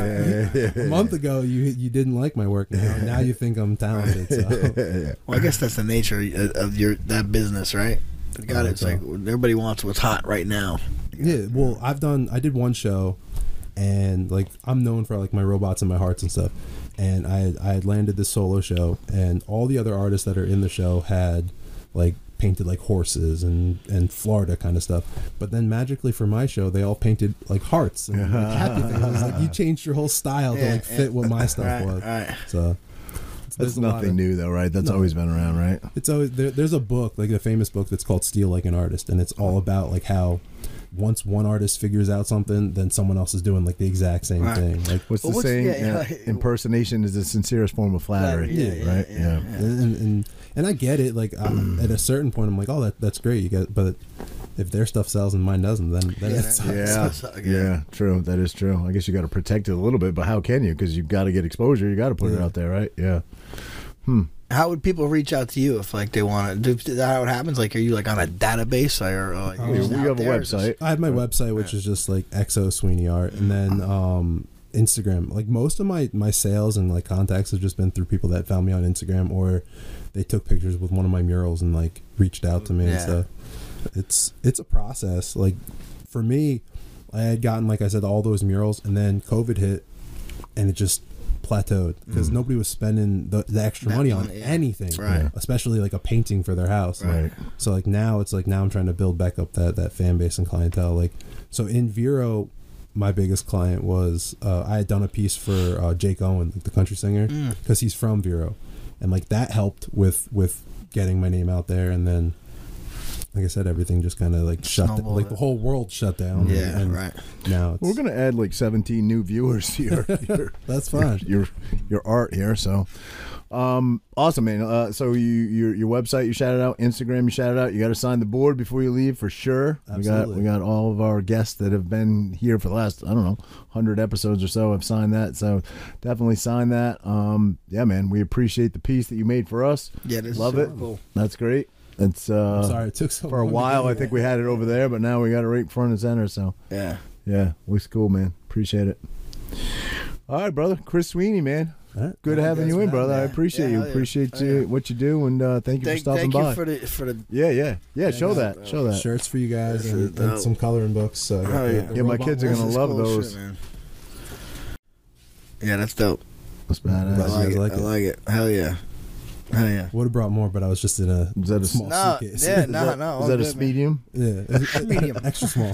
A month ago you didn't like my work. Now you think I'm talented. So. Well, I guess that's the nature of that business, right? God, it's like everybody wants what's hot right now. Yeah, well, I did one show. And like I'm known for like my robots and my hearts and stuff, and I had landed this solo show, and all the other artists that are in the show had like painted like horses and Florida kind of stuff. But then magically for my show, they all painted like hearts and like, happy things. I was like, you changed your whole style to like fit what my stuff was. Right. So that's nothing new though, right? That's always been around, right? It's always there's a book, like a famous book that's called Steal Like an Artist, and it's all about like how once one artist figures out something, then someone else is doing like the exact same thing. Like what's the saying? Impersonation is the sincerest form of flattery. Right? Yeah. And I get it. Like at a certain point, I'm like, oh, that's great. You get, but if their stuff sells and mine doesn't, then it's true. That is true. I guess you got to protect it a little bit, but how can you? Because you've got to get exposure. You got to put it out there, right? Yeah. How would people reach out to you if like they want to? Is that how it happens? Like, are you like on a database or like we have a website? I have my website, which is just like XO Sweeney Art, and then Instagram. Like most of my sales and like contacts have just been through people that found me on Instagram, or they took pictures with one of my murals and like reached out to me and stuff. It's a process. Like for me, I had gotten, like I said, all those murals, and then COVID hit, and it just plateaued because nobody was spending the extra money on anything, Right. especially like a painting for their house. Right. So like now it's like now I'm trying to build back up that fan base and clientele. Like so in Vero, my biggest client was I had done a piece for Jake Owen, the country singer, because he's from Vero, and like that helped with getting my name out there. And then, like I said, everything just kind of like shut down. Like the whole world shut down. Yeah, and right. Now it's, We're gonna add like 17 new viewers to your that's fine. Your art here. So, awesome, man. So your website you shouted out, Instagram you shouted out. You got to sign the board before you leave for sure. Absolutely. We got all of our guests that have been here for the last 100 episodes or so have signed that. So definitely sign that. Yeah, man. We appreciate the piece that you made for us. Yeah, this love is it. cool. That's great. It's I'm sorry it took so for a long to while. get I here. think we had it over there, but now we got it right front and center. So Yeah. yeah, looks cool, man. Appreciate it. All right, brother. Chris Sweeney, man. All right. Good having you in, brother. I appreciate you. hell yeah. Appreciate Hell you, yeah. what you do, and thank you for stopping Thank by. you for the Yeah. Show that. Show that. Shirts for you guys This and is dope. some coloring books. So I got Oh, the- yeah. the Yeah, my robot kids are ones. gonna This is love cool those. shit, man. Yeah, that's dope. That's I badass. like it. like I it. like it. Hell yeah. Hell yeah. Would have brought more, but I was just in a Is that a small No, suitcase. yeah, Is no. that all a good, man. medium? Yeah, Medium. extra small.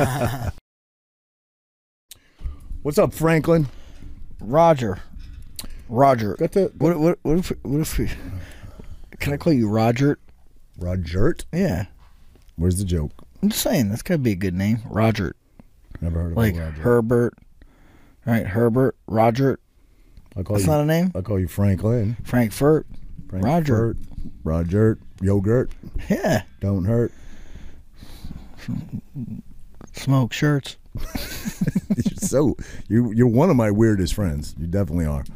What's up, Franklin? Roger. Got the What if we, can I call you Roger? Rogert. Yeah. Where's the joke? I'm just saying, that's gotta be a good name. Roger. Never heard of Like Roger. Herbert. Right, Herbert. Roger. I call That's you. not a name? I call you Franklin. Frankfurt. Roger. Roger. Yogurt. Yeah. Don't hurt. Smoke shirts. You're one of my weirdest friends. You definitely are.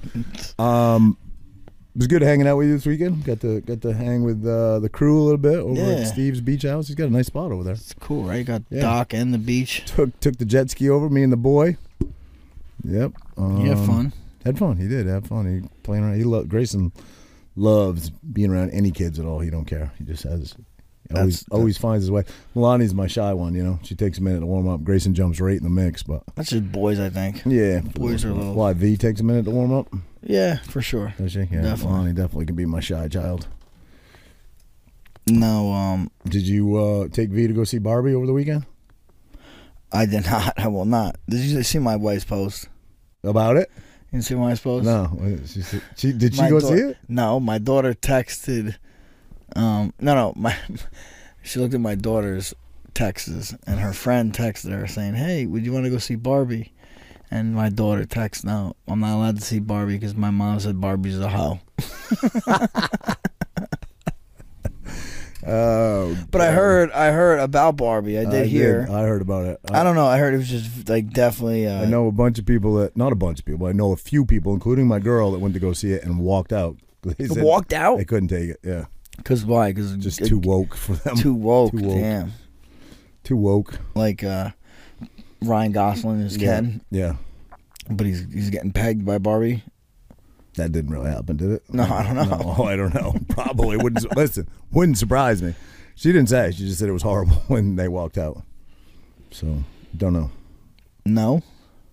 It was good hanging out with you this weekend. Got to hang with the crew a little bit over Yeah. at Steve's beach house. He's got a nice spot over there. It's cool, right? You got Yeah. dock and the beach. Took the jet ski over, me and the boy. Yep. You have fun. Had fun. He did have fun. He playing around. Grayson loves being around any kids at all. He don't care. He just has. Always finds his way. Melania's my shy one. You know, she takes a minute to warm up. Grayson jumps right in the mix, but That's just boys, I think. yeah, Boys are little. Why V takes a minute to warm up? Yeah, for sure. Does she? Yeah, Definitely. Melania definitely can be my shy child. No, Did you take V to go see Barbie over the weekend? I did not. I will not. Did you see my wife's post? About it? You didn't see my wife's post? No. Did she My go dau- see it? No, my daughter texted. She looked at my daughter's texts, and her friend texted her saying, "Hey, would you want to go see Barbie?" And my daughter texts, "No, I'm not allowed to see Barbie because my mom said Barbie's a hoe." Oh, But I heard about Barbie. I did hear. I heard about it. I don't know. I heard it was just like definitely. I know a bunch of people not a bunch of people. I know a few people, including my girl, that went to go see it and walked out. They said Walked out? They couldn't take it. Yeah, Because why? Because just too woke for them. Too woke. Too woke. Damn. Too woke. Like Ryan Gosling is Ken, Yeah, but he's getting pegged by Barbie. that didn't really happen, did it? No, I don't know. No, I don't know. Probably wouldn't. Listen, wouldn't surprise me. She didn't say. She just said it was horrible when they walked out. So don't know. No.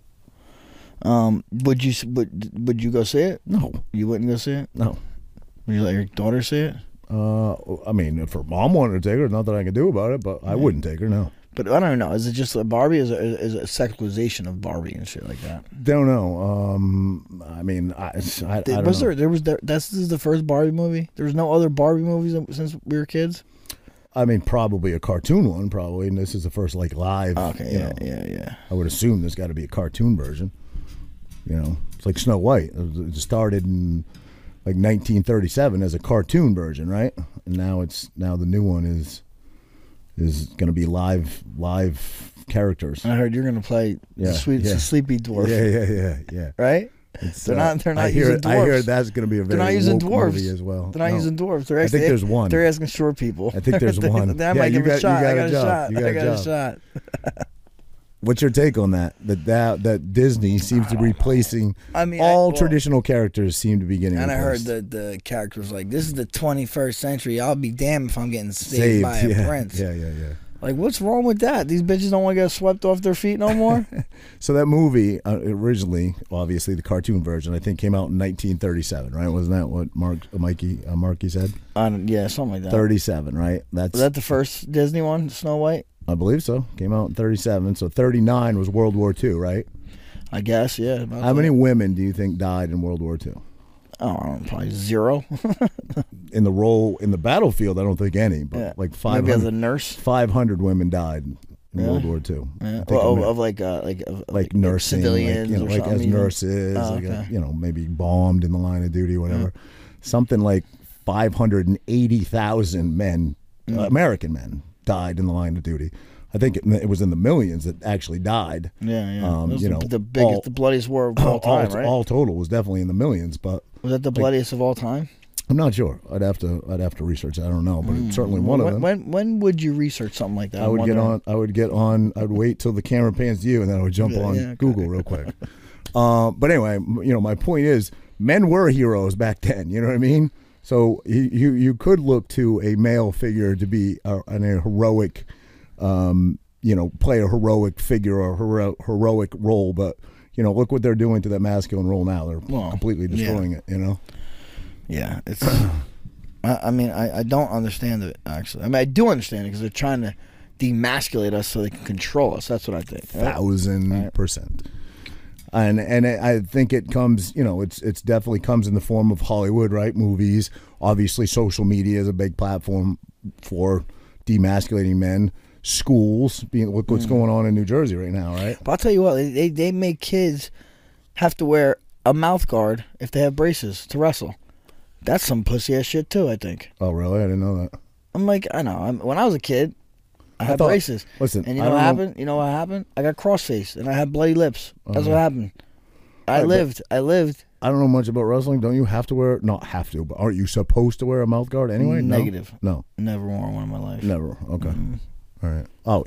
Would you go see it? No, You wouldn't go see it? no. Would you let your daughter see it? I mean, if her mom wanted to take her, nothing I can do about it. But I wouldn't take her. No. But I don't know. Is it just like Barbie? Is a sexualization of Barbie and shit like that? Don't know. I mean, I don't Was know. this is the first Barbie movie? There was no other Barbie movies since we were kids? I mean, probably a cartoon one, probably, and this is the first like live. Okay, you know. yeah. I would assume there's got to be a cartoon version. You know, it's like Snow White. It started in like 1937 as a cartoon version, right? And now the new one is going to be live characters. I heard you're gonna play Yeah, the Sleepy Dwarf. Yeah. Right? It's, They're not I using hear, dwarfs. I hear that's going to be a They're very not using woke dwarves movie as well. They're not No. using dwarves. They're I think there's one. They're asking short people. I think there's one. I might give a shot. I got a shot. You got I a got a job. shot. What's your take on that? That Disney seems to be replacing all traditional characters seem to be getting And I heard replaced. the character was like, "This is the 21st century. I'll be damned if I'm getting saved by a prince." Yeah. Like, what's wrong with that? These bitches don't want to get swept off their feet no more? So that movie, originally, obviously, the cartoon version, I think came out in 1937, right? Wasn't that what Marky said? Yeah, something like that. 37, right? Was that the first Disney one, Snow White? I believe so. Came out in 37. So 39 was World War II, right? I guess, yeah. How many women do you think died in World War II? Oh, I don't know, probably 0. In the battlefield, I don't think any, but Yeah. like 500. Maybe as a nurse. 500 women died in World War II. Yeah. I think Like nursing, civilians, like, or like something. as nurses, Oh, like okay. maybe bombed in the line of duty, whatever. Something like 580,000 men, American men, died in the line of duty. I think it was in the millions that actually died. Yeah. It was you know, the biggest, the bloodiest war of all time, right? All total was definitely in the millions, but Was that the bloodiest of all time? I'm not sure. I'd have to research. I don't know, but it's certainly one of them. When would you research something like that? I would wait till the camera pans to you, and then I would jump on Google real quick. But anyway, my point is, men were heroes back then. You know what I mean? So you could look to a male figure to be a heroic, play a heroic figure or heroic role. But look what they're doing to that masculine role now. They're completely destroying it. Yeah, it's. I don't understand it, actually. I mean, I do understand it because they're trying to demasculate us so they can control us. That's what I think. Right? 1,000%. And I think it comes, it's definitely comes in the form of Hollywood, right? Movies. Obviously, social media is a big platform for demasculating men. Schools, look what's going on in New Jersey right now, right? But I'll tell you what, they make kids have to wear a mouth guard if they have braces to wrestle. That's some pussy ass shit too, I think. Oh, really? I didn't know that. I'm like, I know. When I was a kid, I had braces. Listen, and you know what happened? You know what happened? I got cross-faced and I had bloody lips. That's what happened. I lived. I don't know much about wrestling. Don't you have to wear? Not have to, but aren't you supposed to wear a mouth guard anyway? Negative. No. Never worn one in my life. Never. Okay. All right. Oh,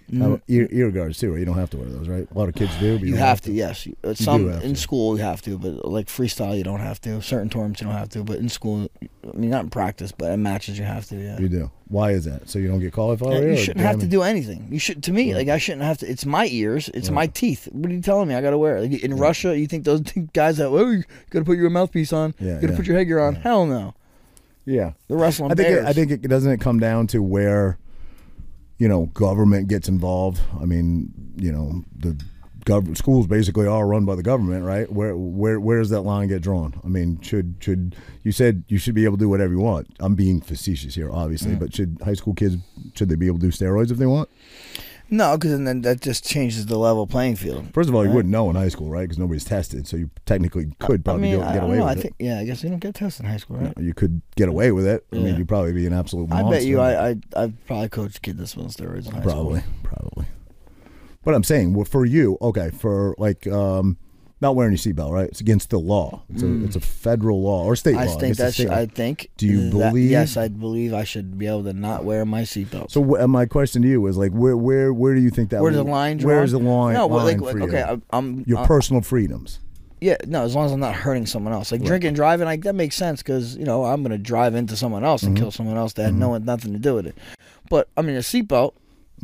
ear guards too, right? You don't have to wear those, right? A lot of kids do. But you have to, yes. Some have in to. school you have to, but like freestyle you don't have to. Certain tournaments you don't have to, but in school, I mean not in practice, but in matches you have to. Yeah. You do. Why is that? So you don't get qualified? You shouldn't have to do anything. You should. To me, like I shouldn't have to. It's my ears. It's my teeth. What are you telling me? I got to wear it. Like, in Russia, you think those guys that you got to put your mouthpiece on? Yeah, you got to put your headgear on? Hell no. Yeah. They're wrestling bears. I think it doesn't it come down to where government gets involved. I mean, the schools basically are run by the government, right? Where does that line get drawn? I mean, should you said you should be able to do whatever you want. I'm being facetious here, obviously, but should high school kids should they be able to do steroids if they want? No, because then that just changes the level playing field. First of all, you wouldn't know in high school, right? Because nobody's tested, so you technically could probably get away with it. I guess you don't get tested in high school, right? You could get away with it. I mean, you'd probably be an absolute monster. I bet you I've probably coached kids that's on steroids in high school. Probably. But I'm saying, for you, okay, for like not wearing your seatbelt, right? It's against the law. It's a federal law or state law. I think. Do you believe? Yes, I believe I should be able to not wear my seatbelt. So my question to you is like, where do you think that? Where's the line drawn? Where's the line? No, line like for okay, you? Your personal freedoms. Yeah, no, as long as I'm not hurting someone else. Like drinking and driving, that makes sense because, I'm going to drive into someone else and kill someone else that had nothing to do with it. But, I mean, a seatbelt,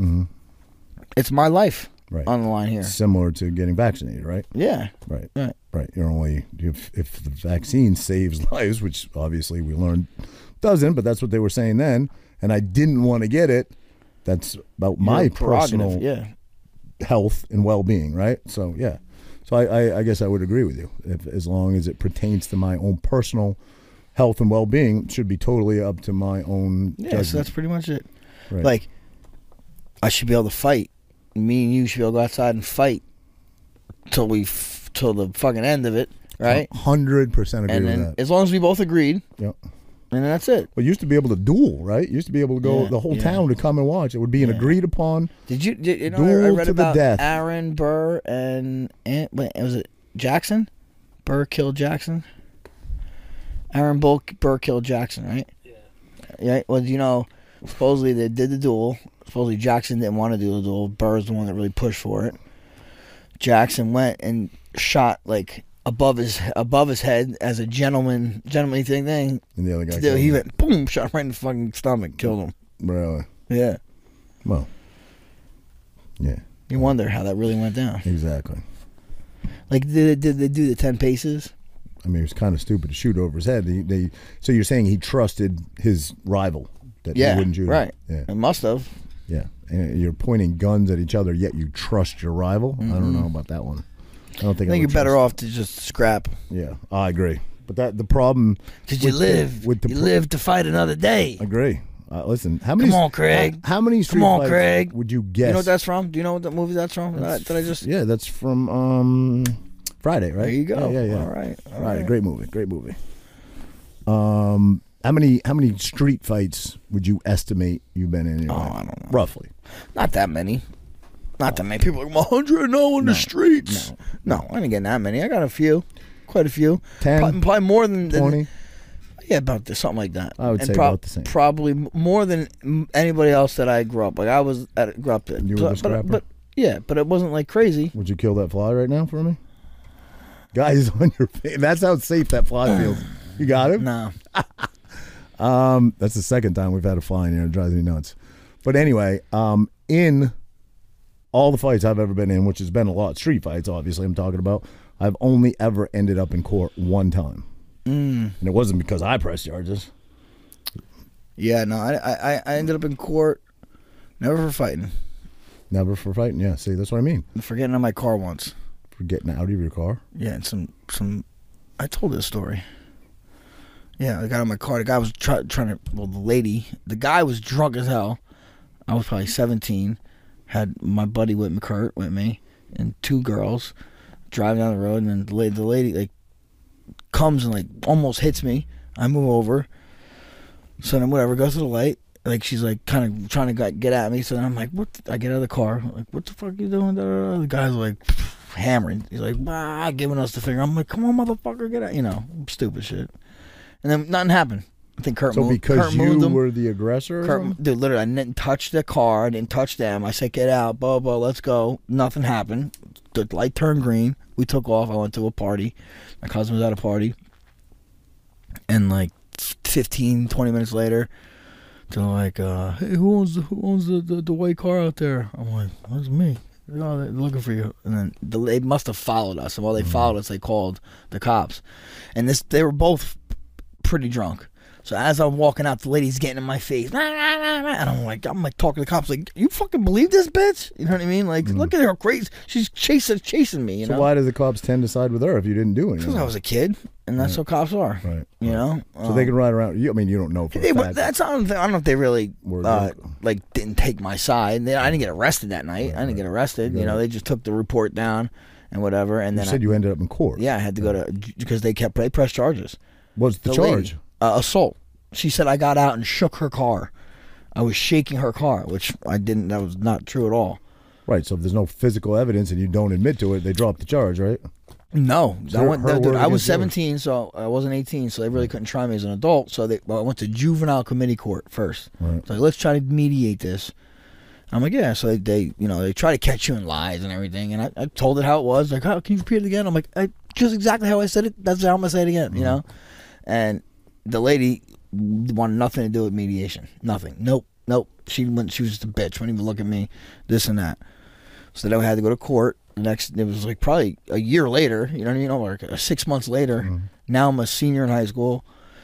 it's my life on the line here. Similar to getting vaccinated, right? Yeah. Right. You're only, if the vaccine saves lives, which obviously we learned doesn't, but that's what they were saying then, and I didn't want to get it, that's about my personal health and well-being, right? So, yeah. So I guess I would agree with you. As long as it pertains to my own personal health and well-being, it should be totally up to my own judgment. So that's pretty much it. Right. Like, I should be able to fight. Me and you should be able to go outside and fight till the fucking end of it, right? 100% agree and then, with that. as long as we both agreed, yep. And then that's it. Well, you used to be able to duel, right? You used to be able to go the whole town to come and watch. It would be an agreed upon. Did you know? Duel I read to about the death. Aaron Burr and was it Jackson? Burr killed Jackson. Aaron Burr killed Jackson, right? Yeah. Well, supposedly they did the duel. Supposedly Jackson didn't want to do the duel. Burr's the one that really pushed for it. Jackson went and shot like above his head as a gentlemanly thing. And the other guy he went boom, shot him right in the fucking stomach, killed him. Really? Yeah. Well, Yeah. You wonder how that really went down. Exactly. Like, did they do the 10 paces? I mean, it was kind of stupid to shoot over his head. So you're saying he trusted his rival that he wouldn't shoot him? Right. Yeah. It must have. Yeah. And you're pointing guns at each other, yet you trust your rival? I don't know about that one. I don't think I think you're better off to just scrap. Yeah, I agree. But the problem... Because you live to fight another day. I agree. Listen, how many... Come on, Craig. How many street fights Craig. would you guess? You know what that's from? Do you know what that movie that's from? Yeah, that's from Friday, right? There you go. Yeah. All right. Friday. Great movie. How many street fights would you estimate you've been in your life? I don't know. Roughly. Not that many. Not that many. People are like, 100 on the streets. No, I didn't get that many. I got a few. Quite a few. 10? Probably more than 20? Yeah, about something like that. I would say about the same. Probably more than anybody else that I grew up. Like, grew up. You were the scrapper? But it wasn't like crazy. Would you kill that fly right now for me? Guys on your face. That's how safe that fly feels. You got him? No. That's the second time we've had a fly in here. It drives me nuts. But anyway, in all the fights I've ever been in, which has been a lot, street fights, obviously, I'm talking about, I've only ever ended up in court one time. And it wasn't because I pressed charges. Yeah, no, I ended up in court, never for fighting. Never for fighting? Yeah, see, that's what I mean. For getting out of my car once. For getting out of your car? Yeah, and some I told this story. Yeah, I got out of my car. The guy was trying to, the guy was drunk as hell. I was probably 17. Had my buddy Kurt with me, and two girls driving down the road, and then the lady like comes and like almost hits me. I move over. So then whatever, goes to the light. Like she's like kind of trying to get at me. So then I'm like, what? I get out of the car. I'm like, what the fuck are you doing? The guy's like hammering. He's like, giving us the finger. I'm like, come on, motherfucker, get out. You know, stupid shit. And then nothing happened. I think Kurt moved. So because you were the aggressor? Dude, literally, I didn't touch the car. I didn't touch them. I said, get out, blah, blah, let's go. Nothing happened. The light turned green. We took off. I went to a party. My cousin was at a party. And like 15, 20 minutes later, they're like, hey, who owns the white car out there? I'm like, that's me. Oh, they're looking for you. And then they must have followed us. And while they followed us, they called the cops. And they were both pretty drunk. So as I'm walking out, the lady's getting in my face, and I'm like talking to the cops, like, you fucking believe this bitch? You know what I mean? Like, look at her crazy. She's chasing me. You know? Why do the cops tend to side with her if you didn't do anything? Because I was a kid, and that's what cops are. Right. You know. So they can ride around. I mean, you don't know for a fact. That's I don't know if they really didn't take my side. I didn't get arrested that night. I didn't get arrested. You know, they just took the report down and whatever. And then you said you ended up in court. Yeah, I had to go to because they pressed charges. What's the charge? Assault. She said I got out and shook her car. I was shaking her car, which I didn't. That was not true at all. Right. So if there's no physical evidence and you don't admit to it, they drop the charge, right? No, So I was 17, so I wasn't 18, so they really couldn't try me as an adult. So I went to juvenile committee court first. Right. So let's try to mediate this. I'm like, yeah. So they try to catch you in lies and everything, and I told it how it was. Like, oh, can you repeat it again? I'm like, just exactly how I said it. That's how I'm gonna say it again. You know, and the lady wanted nothing to do with mediation. Nothing. Nope. She was just a bitch. Wouldn't even look at me. This and that. So then I had to go to court. It was like probably a year later. You know what I mean? Or like 6 months later. Now I'm a senior in high school,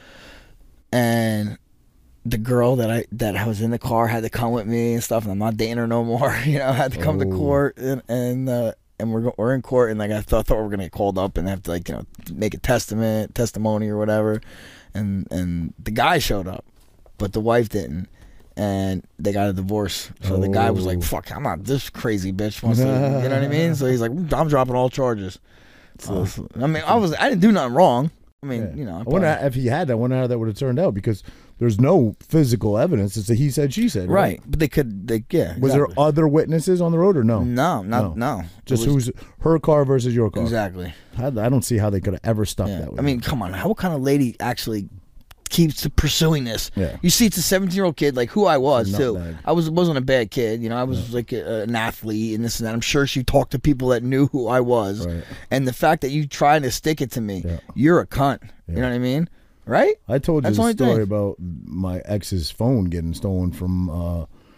and the girl that I was in the car had to come with me and stuff. And I'm not dating her no more. You know, I had to come to court and we're in court, and like I thought we were gonna get called up and have to make a testimony or whatever. And the guy showed up, but the wife didn't, and they got a divorce. So the guy was like, "Fuck, I'm not this crazy bitch." Wants to, you know what I mean? So he's like, "I'm dropping all charges." So, I mean, I didn't do nothing wrong. I mean, you know. I wonder if he had. I wonder how that would have turned out, because there's no physical evidence. It's a he said, she said. Right, but yeah. Was there other witnesses on the road or no? No. Just who's her car versus your car? Exactly. I don't see how they could have ever stuck that way. I mean, come on. What kind of lady actually keeps pursuing this? Yeah. You see, it's a 17-year-old kid, like who I was too. Bad. I wasn't a bad kid. You know, I was like an athlete and this and that. I'm sure she talked to people that knew who I was. Right. And the fact that you trying to stick it to me, you're a cunt. You know what I mean? Right? I told you the story about my ex's phone getting stolen from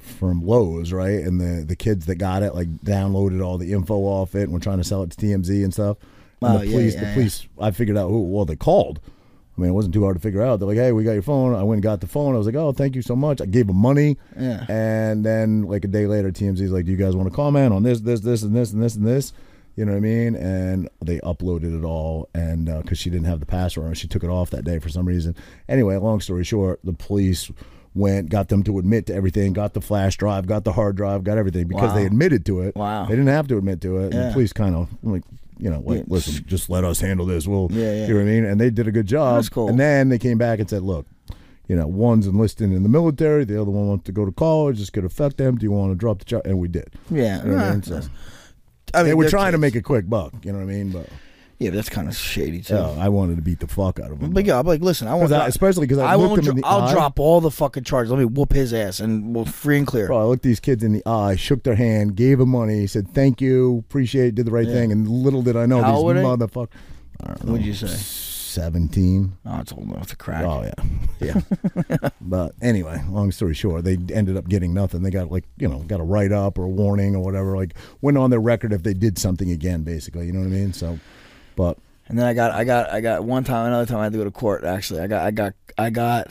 from Lowe's, right? And the kids that got it like downloaded all the info off it and were trying to sell it to TMZ and stuff. And the police, I figured out who they called. I mean, it wasn't too hard to figure out. They're like, hey, we got your phone. I went and got the phone. I was like, oh, thank you so much. I gave them money. Yeah. And then like a day later, TMZ's like, do you guys want to comment on this, and this, and this? You know what I mean? And they uploaded it all, and because she didn't have the password, and she took it off that day for some reason. Anyway, long story short, the police went, got them to admit to everything, got the flash drive, got the hard drive, got everything because they admitted to it. Wow. They didn't have to admit to it. Yeah. And the police kind of like, listen, just let us handle this. We'll, yeah. You know what I mean? And they did a good job. That's cool. And then they came back and said, look, one's enlisted in the military, the other one wants to go to college. This could affect them. Do you want to drop the charge? And we did. Yeah. You know what I mean? So, they were trying to make a quick buck. You know what I mean? But yeah, but that's kind of shady too. I wanted to beat the fuck out of him. But yeah, I'm like, listen, especially because I looked him in the eye. I'll drop all the fucking charges. Let me whoop his ass, and we'll free and clear. Bro, I looked these kids in the eye, shook their hand, gave them money, said thank you, appreciate it, did the right thing, and little did I know How old were these they? motherfuckers. What'd you say? 17. Oh, it's old enough to crack. Oh yeah. But anyway, long story short, they ended up getting nothing. They got got a write up or a warning or whatever. Like went on their record if they did something again, basically. You know what I mean? So, but. And then I got one time, another time I had to go to court. Actually, I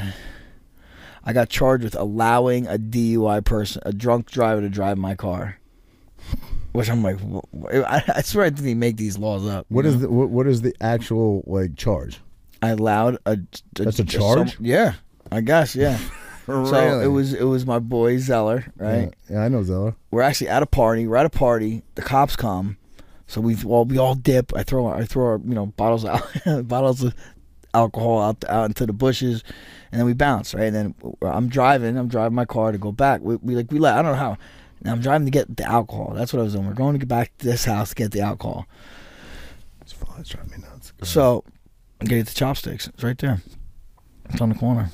got charged with allowing a DUI person, a drunk driver, to drive my car. Which I'm like, I swear I didn't even make these laws up. What is the actual charge? I allowed That's a charge? Yeah, I guess, yeah. Really? So it was my boy Zeller, right? Yeah, I know Zeller. We're actually at a party. We're at a party. The cops come. So we all dip. I throw our bottles of alcohol out into the bushes, and then we bounce, right? And then I'm driving my car to go back. We let, I don't know how. Now I'm driving to get the alcohol. That's what I was doing. We're going to get back to this house to get the alcohol. It's fine. It's driving me nuts. So I'm getting the chopsticks. It's right there. It's on the corner.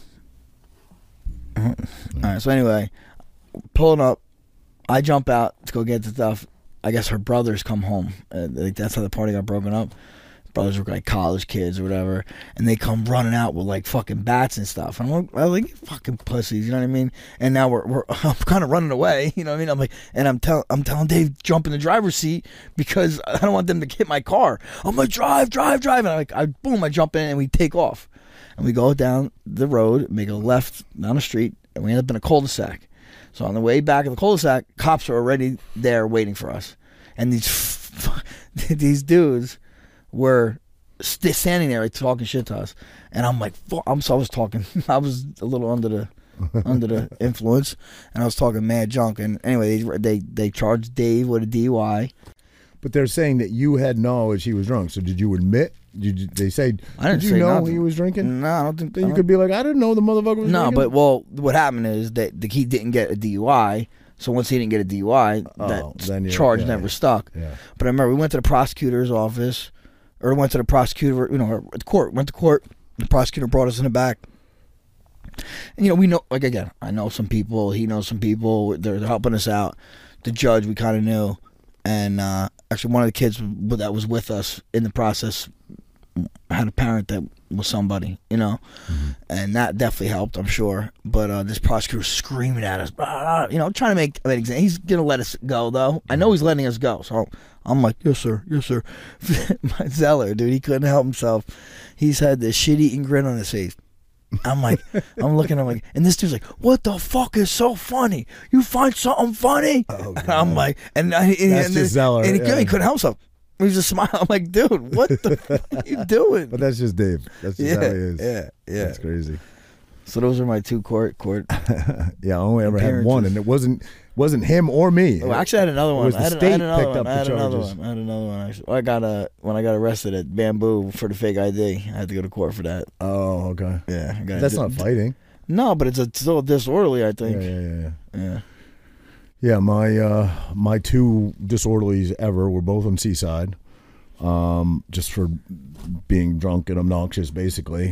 All right. So anyway, pulling up, I jump out to go get the stuff. I guess her brothers come home. That's how the party got broken up. Brothers were like college kids or whatever, and they come running out with like fucking bats and stuff. And I'm like, you fucking pussies, you know what I mean? And now I'm kind of running away, you know what I mean? I'm like, and I'm telling Dave, jump in the driver's seat because I don't want them to hit my car. I'm like, drive, and I jump in and we take off, and we go down the road, make a left down the street, and we end up in a cul-de-sac. So on the way back of the cul-de-sac, cops are already there waiting for us, and these dudes were standing there like talking shit to us, and I'm like, I was talking. I was a little under the influence, and I was talking mad junk. And anyway, they charged Dave with a DUI. But they're saying that you had knowledge he was drunk. So did you admit? They say, I didn't did you say know nothing. he was drinking? No, I don't think. Then you could be like, I didn't know the motherfucker was drinking. No, but what happened is that he didn't get a DUI. So once he didn't get a DUI, that charge never stuck. Yeah. But I remember we went to the prosecutor's office. Or went to the prosecutor, the court. Went to court. The prosecutor brought us in the back. And, we know, like, again, I know some people. He knows some people. They're helping us out. The judge, we kind of knew. And actually, one of the kids that was with us in the process had a parent that was somebody, Mm-hmm. And that definitely helped, I'm sure. But this prosecutor was screaming at us, trying to make an example. He's going to let us go, though. I know he's letting us go, so I'm like, yes, sir. My Zeller, dude, he couldn't help himself. He's had this shit-eating grin on his face. I'm like, I'm looking at him like, and this dude's like, what the fuck is so funny? You find something funny? Oh, and I'm like, that's just Zeller. And he couldn't help himself. He was just smiling. I'm like, dude, what the fuck are you doing? But that's just Dave. That's just how he is. Yeah. That's crazy. So those are my two court. Yeah, I only ever had one, and it wasn't him or me. Well, actually, I had another one. It was the state picked up the charges. I had another one. Actually, when I got arrested at Bamboo for the fake ID, I had to go to court for that. Oh, okay. Yeah, that's not fighting. No, but it's still disorderly, I think. Yeah. Yeah, my two disorderlies ever were both on Seaside, just for being drunk and obnoxious, basically.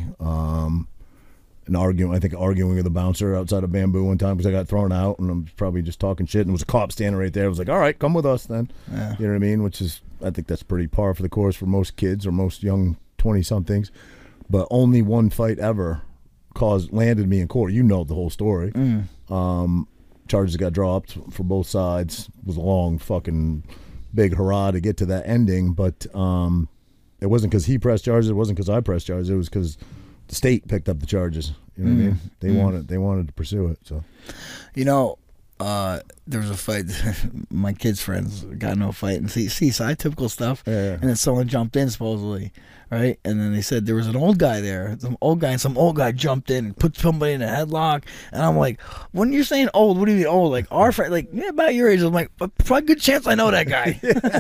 And arguing with the bouncer outside of Bamboo one time because I got thrown out and I'm probably just talking shit and there was a cop standing right there. I was like, all right, come with us then. Yeah. You know what I mean? Which is, I think that's pretty par for the course for most kids or most young 20-somethings. But only one fight ever landed me in court. You know the whole story. charges got dropped for both sides. It was a long fucking big hurrah to get to that ending, but it wasn't because he pressed charges. It wasn't because I pressed charges. It was because the state picked up the charges. You know what I mean? They wanted to pursue it. So, there was a fight. My kids' friends got into a fight and Seaside, typical stuff. Yeah. And then someone jumped in supposedly, right? And then they said there was an old guy there. Some old guy jumped in and put somebody in a headlock. And I'm like, when you're saying old, what do you mean old? Like our friend, like about your age. I'm like, probably good chance I know that guy.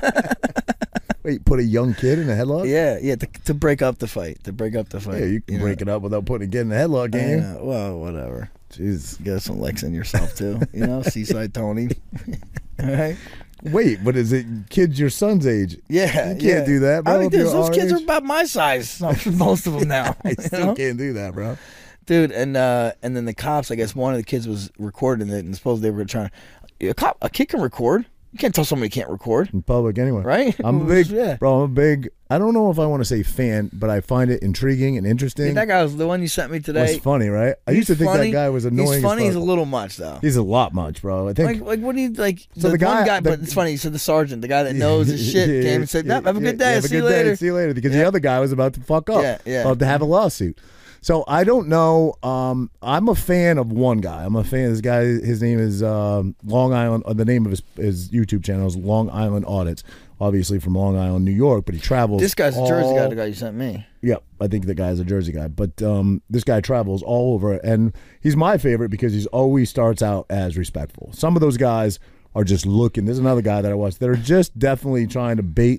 Wait, put a young kid in a headlock? Yeah, to break up the fight. Yeah, you can break it up without putting a kid in a headlock game. Yeah, well, whatever. Jeez. Get some licks in yourself too. Seaside Tony. All right. Wait, but is it kids your son's age? Yeah, you can't do that, bro. I mean, if you're those our kids age. are about my size. Most of them now. I still can't do that, bro. Dude, and then the cops. I guess one of the kids was recording it, and supposed they were trying. A kid can record. You can't tell somebody can't record In public anyway. Right? I'm a big, Yeah. bro, I'm a big, I don't know if I want to say fan, but I find it intriguing and interesting. Dude, that guy was the one you sent me today. It's funny, right? I used to think funny. that guy was annoying. He's funny. As He's fuck. a little much though. He's a lot much, bro. I think. Like what do you like? So the one guy- but it's funny. He said the sergeant, the guy that knows his shit, came and said, "No, have a good day. Have a See you good day. later." See you later. Because the other guy was about to fuck up. Yeah. About to have a lawsuit. So I don't know. I'm a fan of one guy. I'm a fan of this guy. His name is Long Island. The name of his YouTube channel is Long Island Audits. Obviously from Long Island, New York, but he travels. This guy's a Jersey guy. The guy you sent me. Yep, I think the guy's a Jersey guy. But this guy travels all over, and he's my favorite because he's always starts out as respectful. Some of those guys are just looking. There's another guy that I watched that are just definitely trying to bait,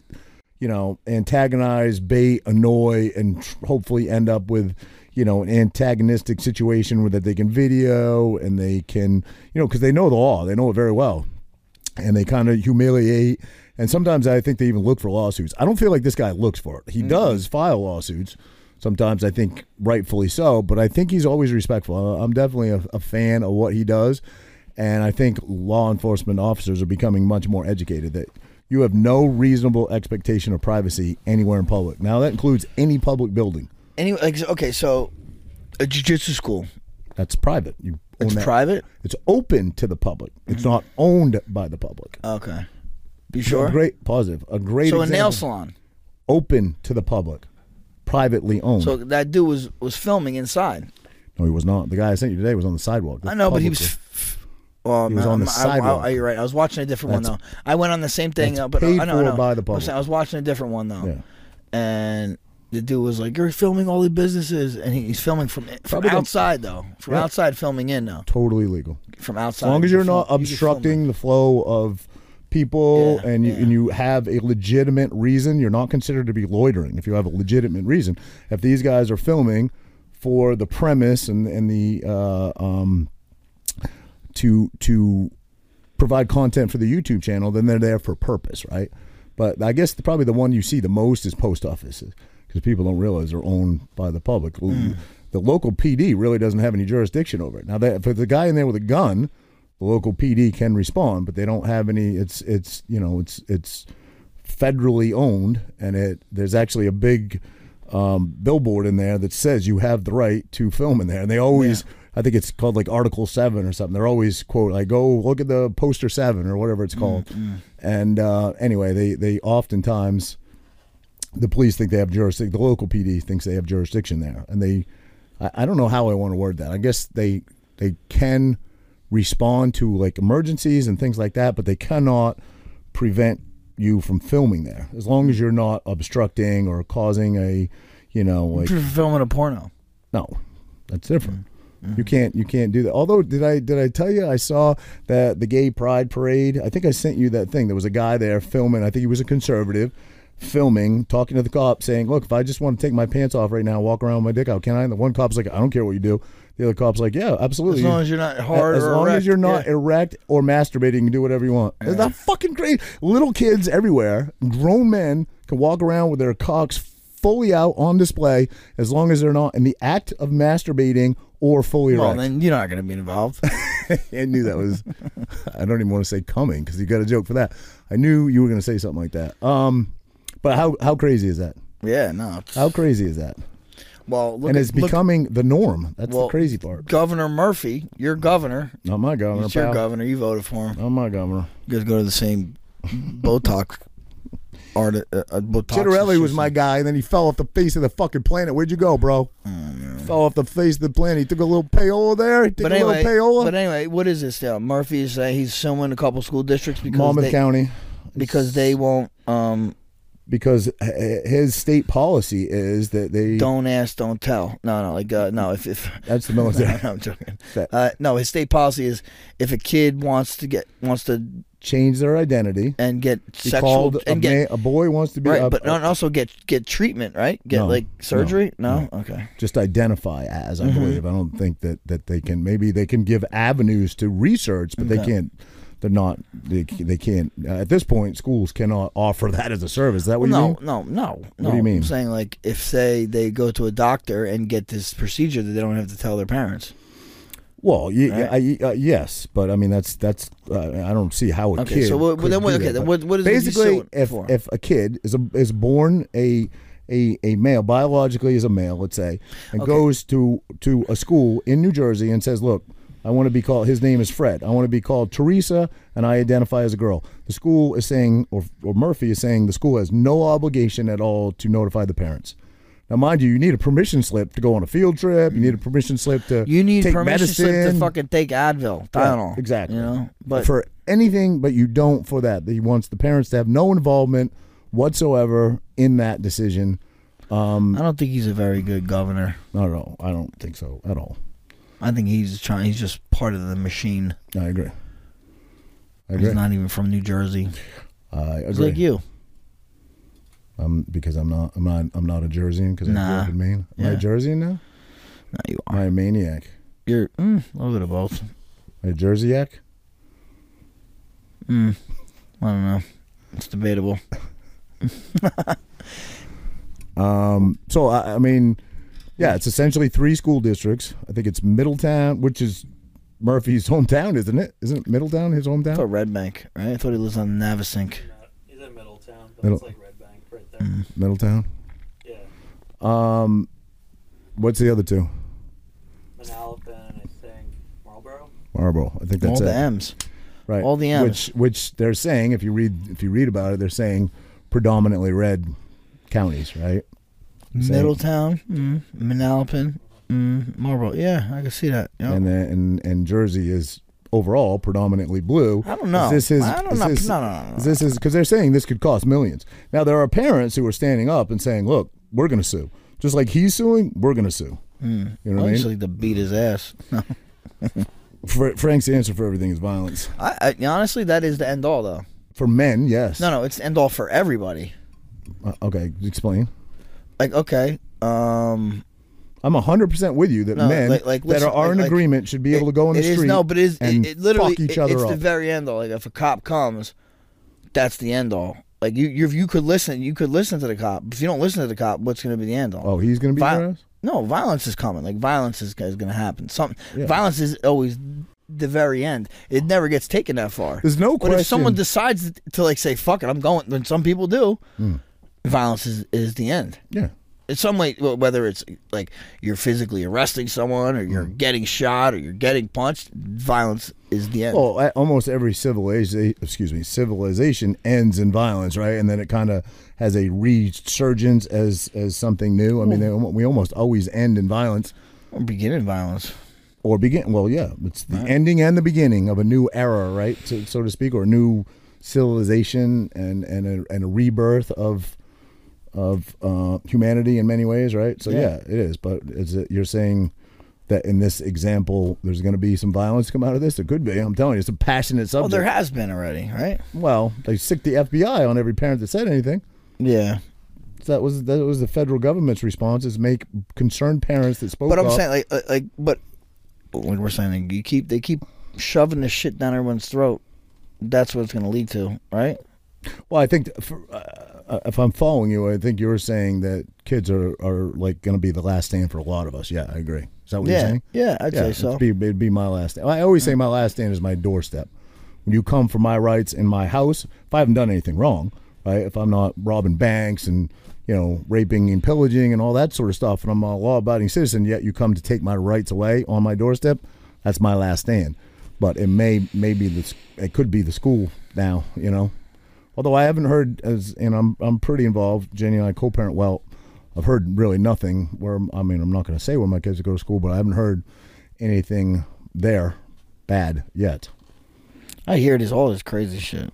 antagonize, bait, annoy, and hopefully end up with, an antagonistic situation where that they can video and they can, because they know the law. They know it very well. And they kind of humiliate. And sometimes I think they even look for lawsuits. I don't feel like this guy looks for it. He does file lawsuits. Sometimes I think rightfully so, but I think he's always respectful. I'm definitely a fan of what he does. And I think law enforcement officers are becoming much more educated that you have no reasonable expectation of privacy anywhere in public. Now, that includes any public building. So a jiu-jitsu school. That's private. You own It's that. private? It's open to the public. It's not owned by the public. Okay. You sure? A great positive. A great So a example. nail salon. Open to the public. Privately owned. So that dude was filming inside. No, he was not. The guy I sent you today was on the sidewalk. I know, but he was. He was on the sidewalk. You're right. I was watching a different one though. I went on the same thing, that's but paid I know. for by the public. I was watching a different one though, Yeah. and the dude was like, "You're filming all the businesses," and he's filming from Probably don't- outside though, from Yeah. outside filming in though, Totally legal. from outside. As long as you're You not can film- you can film obstructing the flow of people Yeah, and yeah. you have a legitimate reason, you're not considered to be loitering if you have a legitimate reason. If these guys are filming for the premise and the to provide content for the YouTube channel, then they're there for purpose, right? But I guess probably the one you see the most is post offices because people don't realize they're owned by the public. The local PD really doesn't have any jurisdiction over it. Now, if there's a guy in there with a gun, the local PD can respond, but they don't have any. It's federally owned, and there's actually a big billboard in there that says you have the right to film in there, and they always. Yeah. I think it's called like Article 7 or something. They're always quote like, "Go look at the poster 7" or whatever it's called. And anyway, they oftentimes the police think they have jurisdiction. The local PD thinks they have jurisdiction there, and I don't know how I want to word that. I guess they can respond to like emergencies and things like that, but they cannot prevent you from filming there as long as you're not obstructing or causing a like filming a porno. no, that's different. You can't do that. Although did I tell you I saw that the gay pride parade? I think I sent you that thing. There was a guy there filming. I think he was a conservative, filming, talking to the cop, saying, "Look, if I just want to take my pants off right now, walk around with my dick out, can I?" And the one cop's like, "I don't care what you do." The other cop's like, "Yeah, absolutely. As long as you're not hard as or long erect, as you're not yeah. erect or masturbating, you can do whatever you want." Isn't that fucking great? Little kids everywhere, grown men can walk around with their cocks fully out on display as long as they're not in the act of masturbating or fully Well, erect. then you're not going to be involved. I knew that was. I don't even want to say coming because you got a joke for that. I knew you were going to say something like that. But how crazy is that? Yeah, no. How crazy is that? Well, look and at, it's becoming the norm. That's well, the crazy part. Governor Murphy, your governor. Not my governor, It's your pal. governor. You voted for him. Not my governor. You guys go to the same Botox Botox. Chitterelli was my guy, and then he fell off the face of the fucking planet. Where'd you go, bro? Fell off the face of the planet. He took a little payola there. He took a little payola. But anyway, what is this now? Murphy is he's suing a couple school districts because Monmouth County. because they won't Because his state policy is that they don't ask, don't tell. No, no. If that's the military. no, I'm joking. No, his state policy is if a kid wants to change their identity and get be sexual called and a boy wants to be right, but also get treatment, right? Get No, like surgery. no. Okay. just identify as. I believe. I don't think that they can. Maybe they can give avenues to research, but they can't. They're not. They can't. At this point, schools cannot offer that as a service. Is that what you mean? No. What do you mean? I'm saying like if say they go to a doctor and get this procedure that they don't have to tell their parents. Well, yes, but I mean that's. I don't see how a kid. So could then do okay. that, Then but what is basically it for? if a kid is born a male, biologically is a male, let's say, and goes to a school in New Jersey and says, look, I want to be called, his name is Fred, I want to be called Teresa, and I identify as a girl. The school is saying, or Murphy is saying, the school has no obligation at all to notify the parents. Now, mind you need a permission slip to go on a field trip. You need a permission slip to take permission medicine. slip to fucking take Advil, Tylenol. Yeah, exactly. You know, but for anything, but you don't for that. He wants the parents to have no involvement whatsoever in that decision. I don't think he's a very good governor. Not at all. I don't think so at all. I think he's just part of the machine. I agree. He's not even from New Jersey. I agree. He's like you. Because I'm not a Jerseyan because I grew up in Maine. Am I a Jerseyan now? No, you Am are. I a maniac? You're a little bit of both. Am I a Jerseyak? I don't know. It's debatable. So I mean, yeah, it's essentially 3 school districts. I think it's Middletown, which is Murphy's hometown, isn't it? Isn't Middletown his hometown? I thought Red Bank, right? I thought he lives on Navesink. He's in Middletown, but it's like Red Bank right there. Middletown. Yeah. What's the other 2? Manalapan and I think Marlboro. Marlboro. I think that's All the it. M's. Right. All the M's. Which they're saying, if you read about it, they're saying predominantly red counties, right? Middletown, Manalapan, Marlboro. Yeah, I can see that. Yep. And Jersey is overall predominantly blue. I don't know. Is this I don't know. No. Is this because they're saying this could cost millions? Now there are parents who are standing up and saying, "Look, we're going to sue." Just like he's suing, we're going to sue. You know what I mean? I just like to beat his ass. Frank's answer for everything is violence. I honestly, that is the end all, though. For men, yes. No, it's the end all for everybody. Okay, explain. Like, okay, I'm 100% with you that men that listen, are in agreement should be able to go in the street. But it literally fuck each other it's up. the very end all. Like if a cop comes, that's the end all. Like you could listen to the cop. If you don't listen to the cop, what's going to be the end all? Oh, he's going to be your ass? No, violence is coming. Like violence is going to happen. Yeah. Violence is always the very end. It never gets taken that far. There's no question. But if someone decides to like say fuck it, I'm going, then some people do. Violence is the end. Yeah. In some way, whether it's like you're physically arresting someone or you're getting shot or you're getting punched, violence is the end. Well, almost every civilization ends in violence, right? And then it kind of has a resurgence as something new. I mean, we almost always end in violence. Or begin violence. Or begin, well, yeah. It's the ending and the beginning of a new era, right? So to speak, or a new civilization and a rebirth of humanity in many ways, right? So yeah, it is. But you're saying that in this example, there's going to be some violence come out of this? There could be. I'm telling you, it's a passionate subject. Well, there has been already, right? Well, they sicked the FBI on every parent that said anything. Yeah. So that was the federal government's response: is make concerned parents that spoke. But I'm up. saying, but like we're saying, they keep shoving this shit down everyone's throat. That's what it's going to lead to, right? Well, I think if I'm following you, I think you're saying that kids are like going to be the last stand for a lot of us. Yeah, I agree. Is that what you're saying? Yeah, I'd say so. It'd be my last stand. I always say my last stand is my doorstep. When you come for my rights in my house, if I haven't done anything wrong, right? If I'm not robbing banks and, raping and pillaging and all that sort of stuff, and I'm a law-abiding citizen, yet you come to take my rights away on my doorstep, that's my last stand. But it it could be the school now, Although I haven't heard, I'm pretty involved. Jenny and I co-parent well. I've heard really nothing I'm not going to say where my kids go to school, but I haven't heard anything there bad yet. I hear all this crazy shit.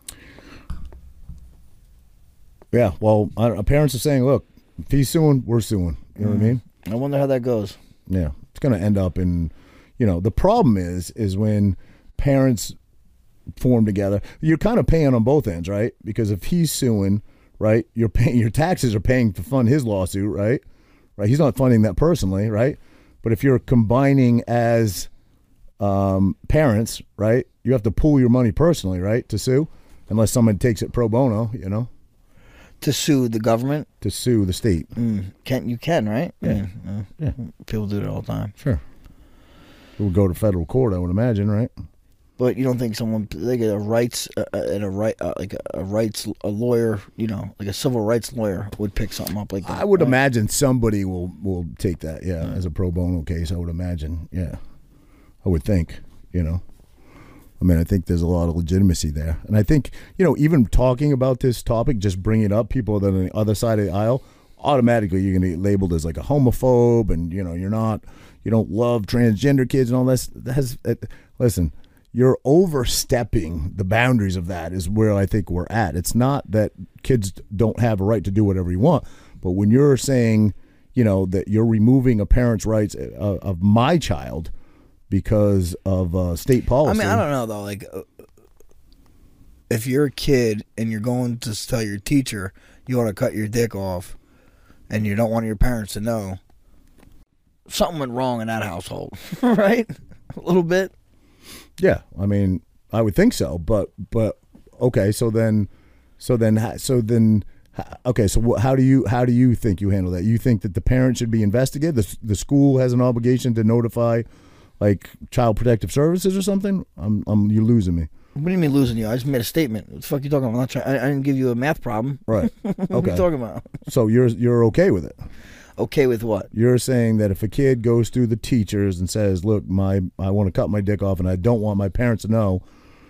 Yeah, well, parents are saying, look, if he's suing, we're suing. You know what I mean? I wonder how that goes. Yeah, it's going to end up in, the problem is when parents form together, you're kind of paying on both ends, right? Because if he's suing, right, your taxes are paying to fund his lawsuit, right? Right, he's not funding that personally, right? But if you're combining as parents, right, you have to pool your money personally, right, to sue, unless someone takes it pro bono, To sue the government? To sue the state. You can, right? Yeah. Yeah. People do it all the time. Sure. It would go to federal court, I would imagine, right? But you don't think someone like a lawyer, like a civil rights lawyer would pick something up like that? I would imagine somebody will take that, as a pro bono case. I would imagine, I would think, I think there's a lot of legitimacy there, and I think even talking about this topic, just bring it up, people that are on the other side of the aisle, automatically you're going to get labeled as like a homophobe, and you don't love transgender kids and all this. Listen. You're overstepping the boundaries of that is where I think we're at. It's not that kids don't have a right to do whatever you want, but when you're saying, that you're removing a parent's rights of my child because of state policy. I don't know though. Like, if you're a kid and you're going to tell your teacher you want to cut your dick off, and you don't want your parents to know, something went wrong in that household, right? A little bit. Yeah, I would think so, but okay. So how do you think you handle that? You think that the parent should be investigated? The school has an obligation to notify, like, Child Protective Services or something? You're losing me. What do you mean losing you? I just made a statement. What the fuck are you talking about? I'm not trying. I didn't give you a math problem. Right. What Okay. are you talking about? So you're okay with it? Okay with what? You're saying that if a kid goes through the teachers and says, look, I want to cut my dick off and I don't want my parents to know,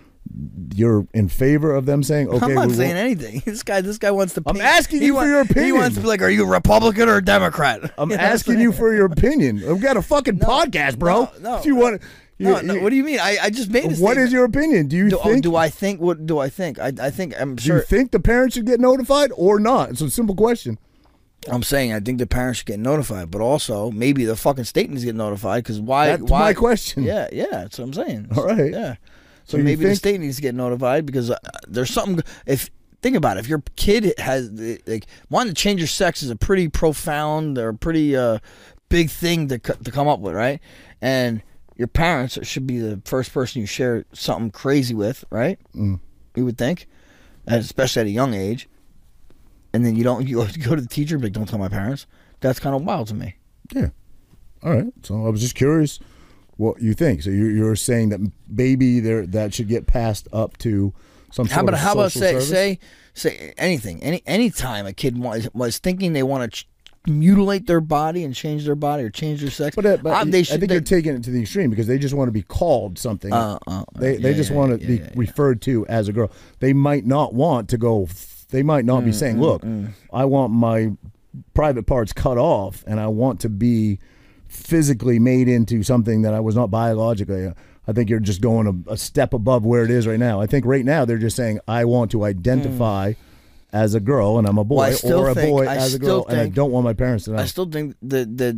you're in favor of them saying, okay. I'm not saying anything. This guy wants to. I'm asking you for your opinion. He wants to be like, are you a Republican or a Democrat? I'm asking you for your opinion. I've got a fucking podcast, bro. No. If you want. No. What do you mean? I just made a statement. What is your opinion? Do you think? Do I think? What do I think? I think I'm Do sure. you think the parents should get notified or not? It's a simple question. I'm saying I think the parents should get notified, but also maybe the fucking state needs to get notified because why? That's my question. Yeah, that's what I'm saying. All right. Yeah. So you maybe the think- state needs to get notified because there's something. Think about it. If your kid has wanting to change your sex is a pretty profound or pretty big thing to come up with, right? And your parents should be the first person you share something crazy with, right? You would think, and especially at a young age. And then you go to the teacher and be like, don't tell my parents. That's kind of wild to me. Yeah. All right. So I was just curious what you think. So you're saying that maybe that should get passed up to some sort of how about social service? say anything. Any time a kid was thinking they want to mutilate their body and change their body or change their sex. But I think you're taking it to the extreme because they just want to be called something. They just want to be referred to as a girl. They might not want to go. They might not be saying, look, I want my private parts cut off and I want to be physically made into something that I was not biologically. I think you're just going a step above where it is right now. I think right now they're just saying, I want to identify as a girl and I'm a boy, or a boy as a girl, and I don't want my parents to know. I still think that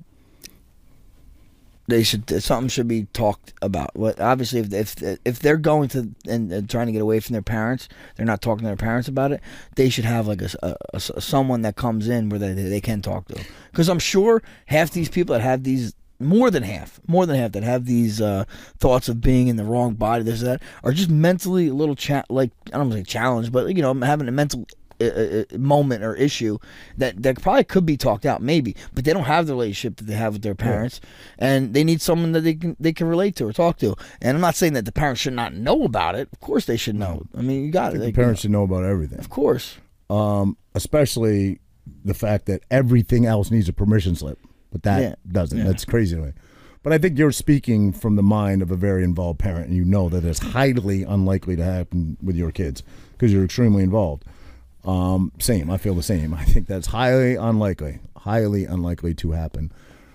something should be talked about. Well, obviously, if they're going to and trying to get away from their parents, they're not talking to their parents about it. They should have like a someone that comes in where they can talk to. Because I'm sure half these people that have these, more than half that have these thoughts of being in the wrong body, this or that, are just mentally a little I don't want to say challenged, but having a mental moment or issue that probably could be talked out, maybe, but they don't have the relationship that they have with their parents, and they need someone that they can relate to or talk to. And I'm not saying that the parents should not know about it. Of course they should know. I mean, you got it. The parents should know about everything. Of course. Especially the fact that everything else needs a permission slip, but that doesn't. Yeah. That's crazy to me. But I think you're speaking from the mind of a very involved parent, and you know that it's highly unlikely to happen with your kids because you're extremely involved. Same. I feel the same. I think that's highly unlikely to happen.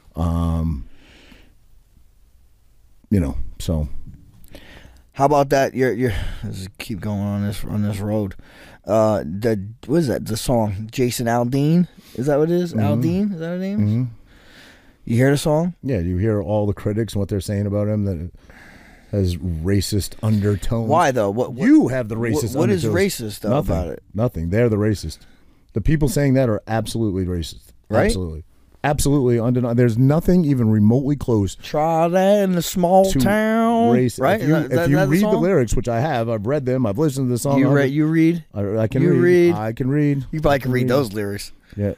So. How about that? You're let's just keep going on this road. What is that? The song Jason Aldean? Is that what it is? Aldean? Is that her name? Mm-hmm. You hear the song? Yeah, you hear all the critics and what they're saying about him, that it has racist undertones. Why though? What you have the racist what undertones. is racist though Nothing, about it? Nothing. They're the racist. The people saying that are absolutely racist. Right? Absolutely undeniable. There's nothing even remotely close Try that in a small to town. race. Right? If you read the lyrics, which I have, I've read them. I've listened to the song. You read? I can you read. I can read. You probably can read those lyrics. Yeah.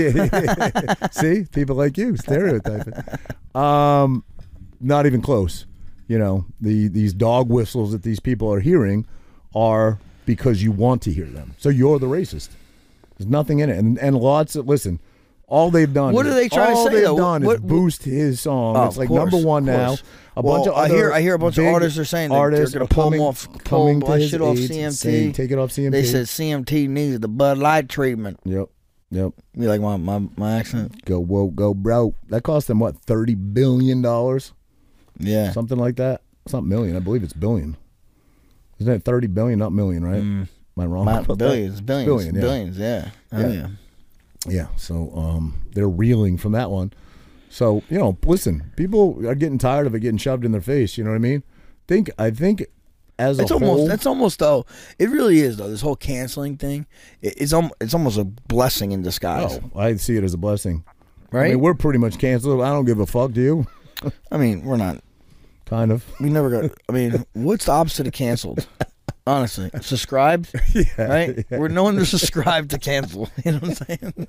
See, people like you stereotyping. Not even close. These dog whistles that these people are hearing are because you want to hear them. So you're the racist. There's nothing in it, and lots of listen. All they've done. What are they trying to say? All they've though? done is boost his song. It's like number one now. A bunch of I hear a bunch of artists are saying that they're going to pull that shit off CMT. Take it off CMT. They said CMT needs the Bud Light treatment. Yep. You like my accent? Go woke, go broke. That cost them what, $30 billion? Yeah, something like that. It's not million. I believe it's billion. Isn't it 30 billion, not million, right? Am I wrong? Billions. Yeah. Yeah. Yeah. So they're reeling from that one. So listen, people are getting tired of it getting shoved in their face. You know what I mean? I think. That's almost though. It really is though. This whole canceling thing, it's almost a blessing in disguise. Oh, I see it as a blessing. Right? I mean, we're pretty much canceled. I don't give a fuck. Do you? I mean, we're not. Kind of. We never got. I mean, what's the opposite of canceled? Honestly, subscribed. Yeah, right. Yeah. We're no one to subscribe to cancel. You know what I'm saying?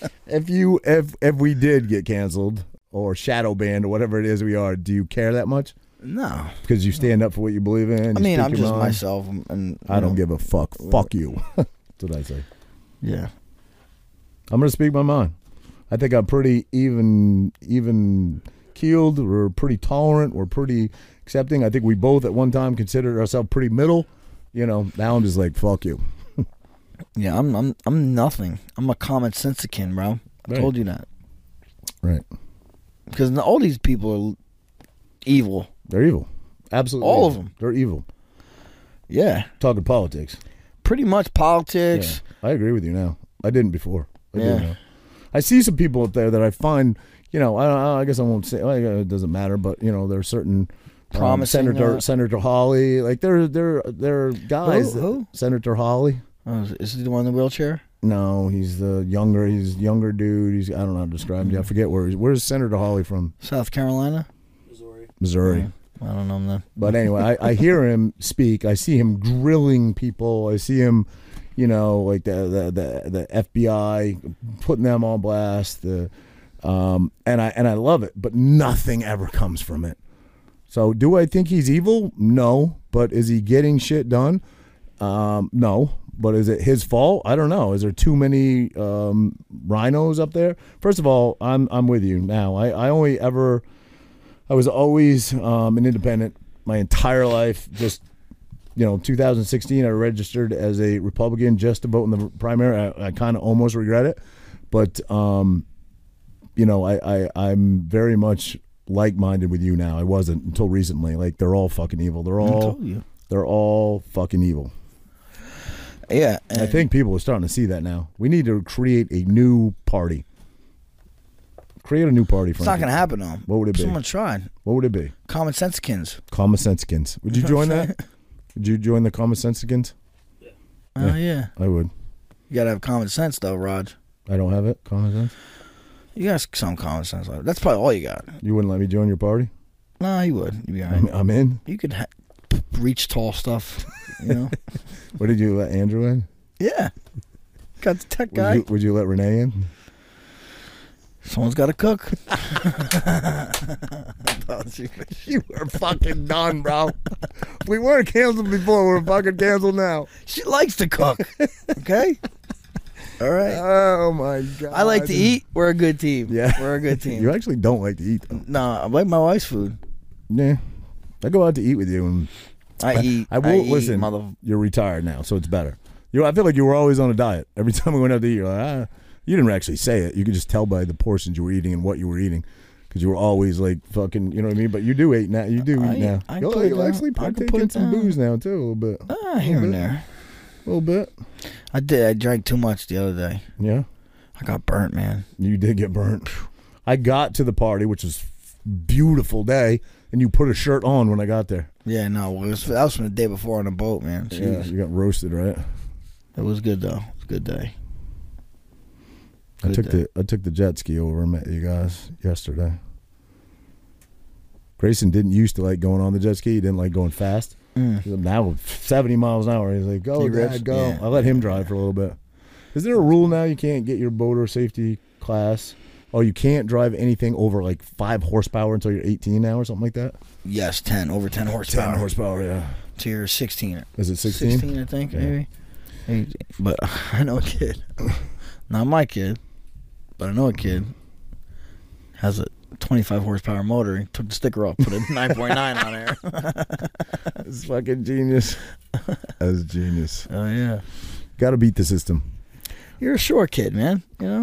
If we did get canceled or shadow banned or whatever it is we are, do you care that much? No, because you stand up for what you believe in. I mean, I'm just myself, and I don't give a fuck. Fuck you. That's what I say. Yeah, I'm gonna speak my mind. I think I'm pretty even keeled. We're pretty tolerant. We're pretty accepting. I think we both at one time considered ourselves pretty middle. Now I'm just like fuck you. Yeah, I'm nothing. I'm a common sensican, bro. I told you that. Right. Because all these people are evil. They're evil. Absolutely. All of them. They're evil. Yeah. Talking politics. Pretty much politics. Yeah. I agree with you now. I didn't before. I do Yeah. now. I see some people up there that I find, I guess I won't say, it doesn't matter, but, there are certain promising Senator Hawley, like they're guys. Who? Senator Hawley. Oh, is he the one in the wheelchair? No, he's younger dude. I don't know how to describe him. I forget where's Senator Hawley from? South Carolina? Missouri. I don't know him then. But anyway, I hear him speak. I see him grilling people. I see him, like the FBI putting them on blast. And I love it, but nothing ever comes from it. So do I think he's evil? No. But is he getting shit done? No. But is it his fault? I don't know. Is there too many rhinos up there? First of all, I'm with you now. I was always an independent my entire life. Just 2016, I registered as a Republican just to vote in the primary. I kind of almost regret it, but I'm very much like-minded with you now. I wasn't until recently. Like they're all fucking evil. They're all fucking evil. Yeah, I think people are starting to see that now. We need to create a new party. Create a new party. It's not going to happen, though. What would it be? Someone tried. What would it be? Common Sensekins. Common Sensekins. Would you join that? Would you join the Common Sensekins? Yeah. Oh, yeah. I would. You got to have common sense, though, Raj. I don't have it? Common sense? You got some common sense. That's probably all you got. You wouldn't let me join your party? No, you would. You'd be all right. I'm in? You could reach tall stuff, What, did you let Andrew in? Yeah. Got the tech guy. Would you let Renee in? Someone's got to cook. You were fucking done, bro. We weren't canceled before. We're fucking canceled now. She likes to cook. Okay? All right. Oh, my God. I like to eat. We're a good team. Yeah. We're a good team. You actually don't like to eat, though. No, I like my wife's food. Yeah. I go out to eat with you, and I will eat, listen. You're retired now, so it's better. I feel like you were always on a diet. Every time we went out to eat, you're like, you didn't actually say it. You could just tell by the portions you were eating and what you were eating, because you were always like fucking, you know what I mean? But you do eat now. You do eat now. You'll actually partake in some booze now too, a little bit. Here and there, a little bit. I did. I drank too much the other day. Yeah, I got burnt, man. You did get burnt. I got to the party, which was beautiful day, and you put a shirt on when I got there. Yeah, no, that was from the day before on the boat, man. Jeez. Yeah, you got roasted, right? It was good though. It was a good day. I took the jet ski over and met you guys yesterday. Grayson didn't used to like going on the jet ski. He didn't like going fast. Now 70 miles an hour. He's like, go, Dad, go. Yeah. I let him drive for a little bit. Is there a rule now you can't get your boater safety class? Oh, you can't drive anything over like 5 horsepower until you're 18 now or something like that? Yes, 10. Over 10 horsepower. 10 horsepower, yeah. So you're 16. Is it 16? 16, I think, maybe. But I know a kid. Not my kid, but I know a kid has a 25 horsepower motor. He took the sticker off, put a 9.9 on there. It's fucking genius. That's genius. Oh, yeah. Got to beat the system. You're a short kid, man. You know.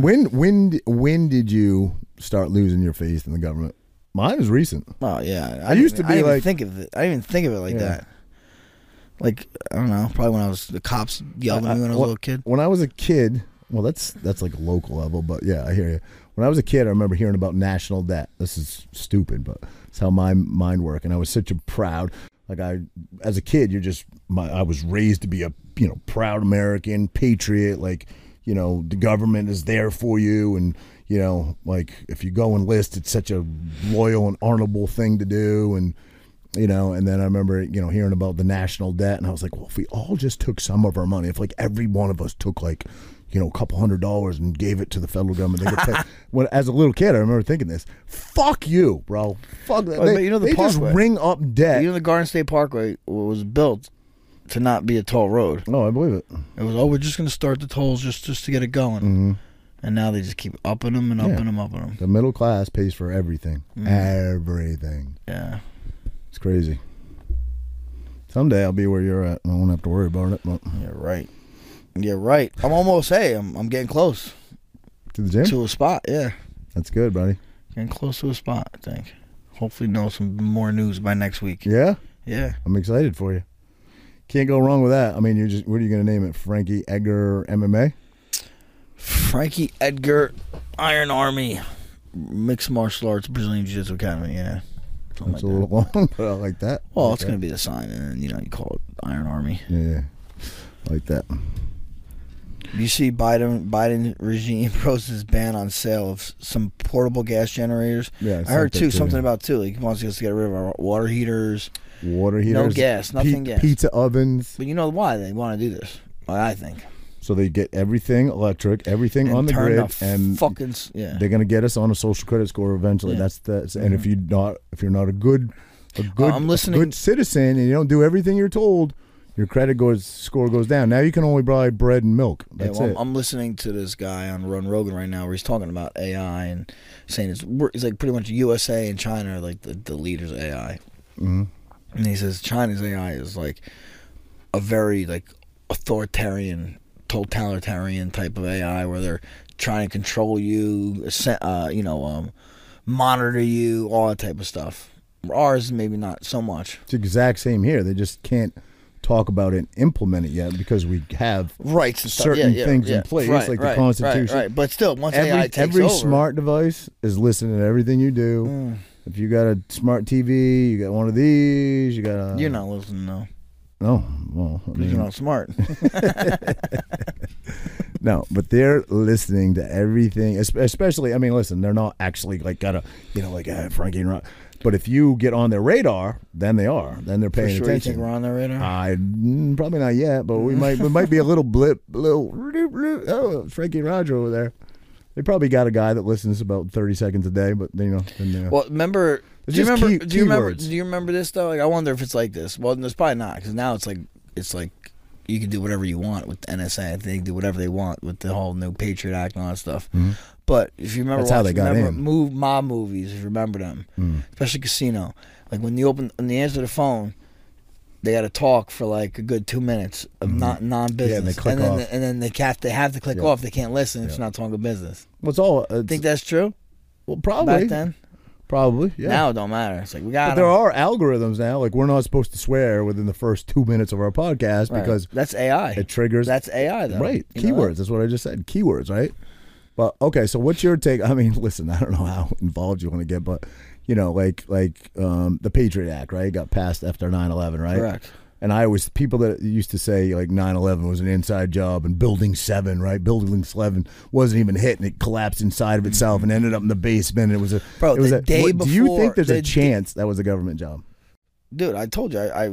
When did you start losing your faith in the government? Mine was recent. Oh yeah, I used to be like, think of it. I didn't even think of it like that. Like I don't know, probably when the cops yelled at me when I was a little kid. When I was a kid, well, that's like a local level, but yeah, I hear you. When I was a kid, I remember hearing about national debt. This is stupid, but it's how my mind worked, and I was such a proud. Like as a kid, I was raised to be a proud American patriot. Like the government is there for you, and like if you go enlist, it's such a loyal and honorable thing to do, and and then I remember hearing about the national debt, and I was like, well, if we all just took some of our money, if like every one of us took like a couple $100 and gave it to the federal government, they could pay. When as a little kid, I remember thinking this: "Fuck you, bro! Fuck that!" But they just ring up debt. The Garden State Parkway was built to not be a toll road. Oh, I believe it. It was we're just going to start the tolls just to get it going, and now they just keep upping them and upping them, upping them. The middle class pays for everything, everything. Yeah, it's crazy. Someday I'll be where you're at, and I won't have to worry about it. But. You're right. You're right. I'm almost. I'm getting close to the gym. To a spot. Yeah. That's good, buddy. Getting close to a spot. I think. Hopefully, know some more news by next week. Yeah. Yeah. I'm excited for you. Can't go wrong with that. I mean, what are you going to name it? Frankie Edgar MMA? Frankie Edgar Iron Army Mixed Martial Arts Brazilian Jiu-Jitsu Academy. Yeah. Something That's like a little long, but I like that. Well, like it's going to be the sign, and you call it Iron Army. Yeah. I like that. You see Biden regime proposes ban on sale of some portable gas generators. Yeah, I heard something about like he wants us to get rid of our water heaters. No gas, nothing gas. Pizza ovens. But you know why they want to do this? I think. So they get everything electric, everything and on the grid, and they're going to get us on a social credit score eventually. Yeah. And if you're not a good citizen and you don't do everything you're told, your credit score goes down. Now you can only buy bread and milk. That's it. I'm listening to this guy on Rogan right now where he's talking about AI and saying it's like pretty much USA and China are like the leaders of AI. Mm-hmm. And he says China's AI is like a very like authoritarian, totalitarian type of AI where they're trying to control you, monitor you, all that type of stuff. Ours maybe not so much. It's the exact same here. They just can't talk about it and implement it yet because we have rights and certain things in place, like the Constitution. Right. But still, once AI takes every over, smart device is listening to everything you do. If you got a smart TV, you got one of these, you got a... You're not listening, though. No, well, you're not smart. No, but they're listening to everything, especially. I mean, listen, they're not actually like Frankie and Rock. But if you get on their radar, then they are. Then they're paying For sure, attention. you think we're on their radar? Probably not yet, but we might be a little blip, oh, Frankie Roger over there. They probably got a guy that listens about 30 seconds a day, but Well, remember. It's Do you just remember? Do you remember? keywords. Do you remember this though? Like, I wonder if it's like this. Well, it's probably not, because now it's like you can do whatever you want with the NSA. They can do whatever they want with the whole new Patriot Act and all that stuff. Mm-hmm. But if you remember, That's how they got in. mob movies. If you remember them, especially Casino. Like when you answer the phone, they got to talk for like a good 2 minutes of non-business. Yeah, and they click off. And then they have to click off. They can't listen if it's not talking business. What's all? Think that's true? Well, probably. Back then. Probably, yeah. Now it don't matter. It's like we got. But there are algorithms now. Like we're not supposed to swear within the first 2 minutes of our podcast because that's AI. it triggers. That's AI, though. Right. You know Keywords. That's what I just said. Keywords, right? But okay. So what's your take? I mean, listen. I don't know how involved you want to get, but like the Patriot Act, right? Got passed after 9/11, right? Correct. And people that used to say like 9/11 was an inside job and Building 7, right? Building 7 wasn't even hit and it collapsed inside of itself and ended up in the basement. And it was the day Do you before- think there's the a chance that was a government job? Dude, I told you, I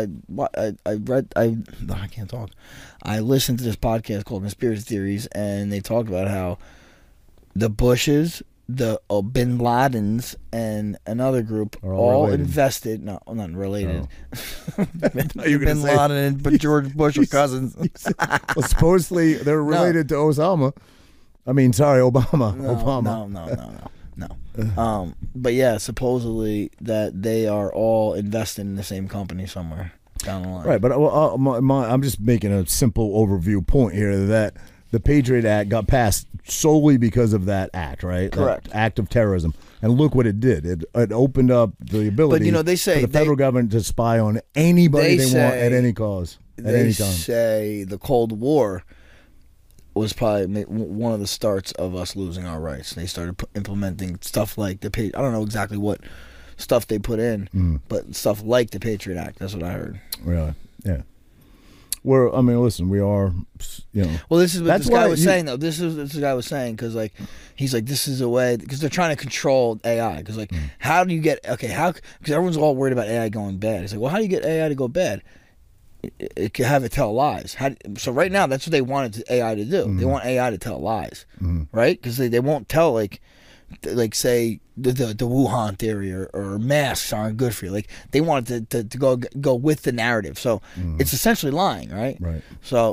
read, I can't talk. I listened to this podcast called Conspiracy Theories, and they talked about how the Bushes, the Bin Ladens, and another group Are all related. invested. No, not related. you were gonna Bin say- Laden and George Bush are cousins. Well, supposedly they're related to Osama. I mean, sorry, Obama. Obama. No. But yeah, supposedly that they are all invested in the same company somewhere down the line. Right, but I'm just making a simple overview point here that the Patriot Act got passed solely because of that act, right? Correct. That act of terrorism. And look what it did. It opened up the ability they say for the federal government to spy on anybody they want say- at any cause, at They any time. say the Cold War was probably one of the starts of us losing our rights. They started implementing stuff like the I don't know exactly what stuff they put in, but stuff like the Patriot Act. That's what I heard. Really? Yeah. Listen, we are, Well, this is what That's this guy why was you- saying, though. This is what this guy was saying, because he's like, this is a way, because they're trying to control AI. Because how do you get because everyone's all worried about AI going bad. It's like, well, how do you get AI to go bad? It can have it tell lies. So right now, that's what they wanted AI to do. They want AI to tell lies, right? Because they won't tell like say the Wuhan theory or masks aren't good for you. Like they wanted to go with the narrative. So it's essentially lying, right? Right. So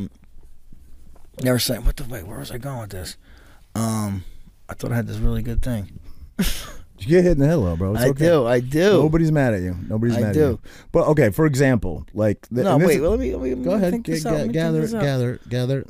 they were saying, where was I going with this? I thought I had this really good thing. You get hit in the head, though, bro. It's okay. I do. Nobody's mad at you. Nobody's mad at you. But okay, for example, like No, wait. Let me go ahead. think this out. Let me think this out. Gather.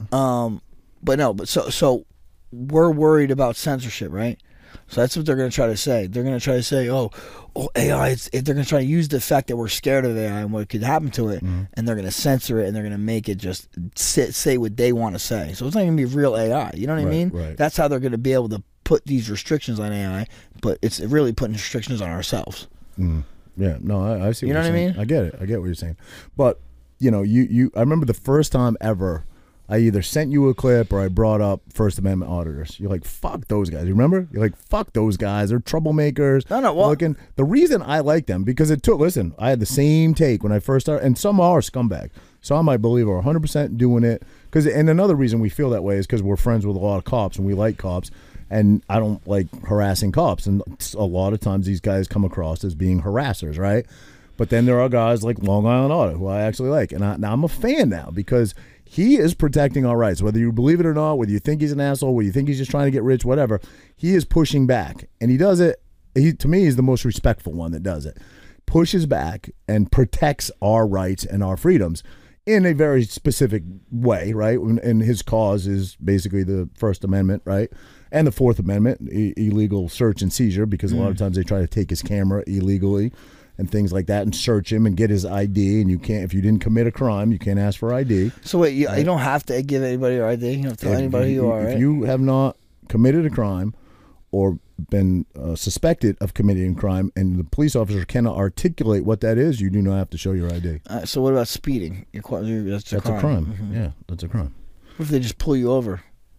But so we're worried about censorship, right? So that's what they're going to try to say. They're going to try to say, oh, AI. They're going to try to use the fact that we're scared of AI and what could happen to it, and they're going to censor it and they're going to make it just say what they want to say. So it's not going to be real AI. You know what I mean? Right. That's how they're going to be able to put these restrictions on AI, but it's really putting restrictions on ourselves. Yeah, no, I see. You what know you're what I saying. mean? I get it. I get what you're saying. But you. I remember the first time ever I either sent you a clip or I brought up First Amendment auditors. You're like, fuck those guys. You remember? You're like, fuck those guys. They're troublemakers. No, well, the reason I like them because listen, I had the same take when I first started, and some are scumbag. Some I believe are 100% doing it. And another reason we feel that way is because we're friends with a lot of cops and we like cops. And I don't like harassing cops. And a lot of times these guys come across as being harassers, right? But then there are guys like Long Island Audit who I actually like. And now I'm a fan now because he is protecting our rights. Whether you believe it or not, whether you think he's an asshole, whether you think he's just trying to get rich, whatever, he is pushing back. And he does it, to me, he's the most respectful one that does it. Pushes back and protects our rights and our freedoms in a very specific way, right? And his cause is basically the First Amendment, right? And the Fourth Amendment, illegal search and seizure, because a lot of times they try to take his camera illegally and things like that and search him and get his ID. And you can't, if you didn't commit a crime, you can't ask for ID. So wait, you don't have to give anybody your ID. You don't have to tell anybody who you are, right? If you have not committed a crime or been suspected of committing a crime and the police officer cannot articulate what that is, you do not have to show your ID. So what about speeding? That's a crime. Yeah, that's a crime. What if they just pull you over?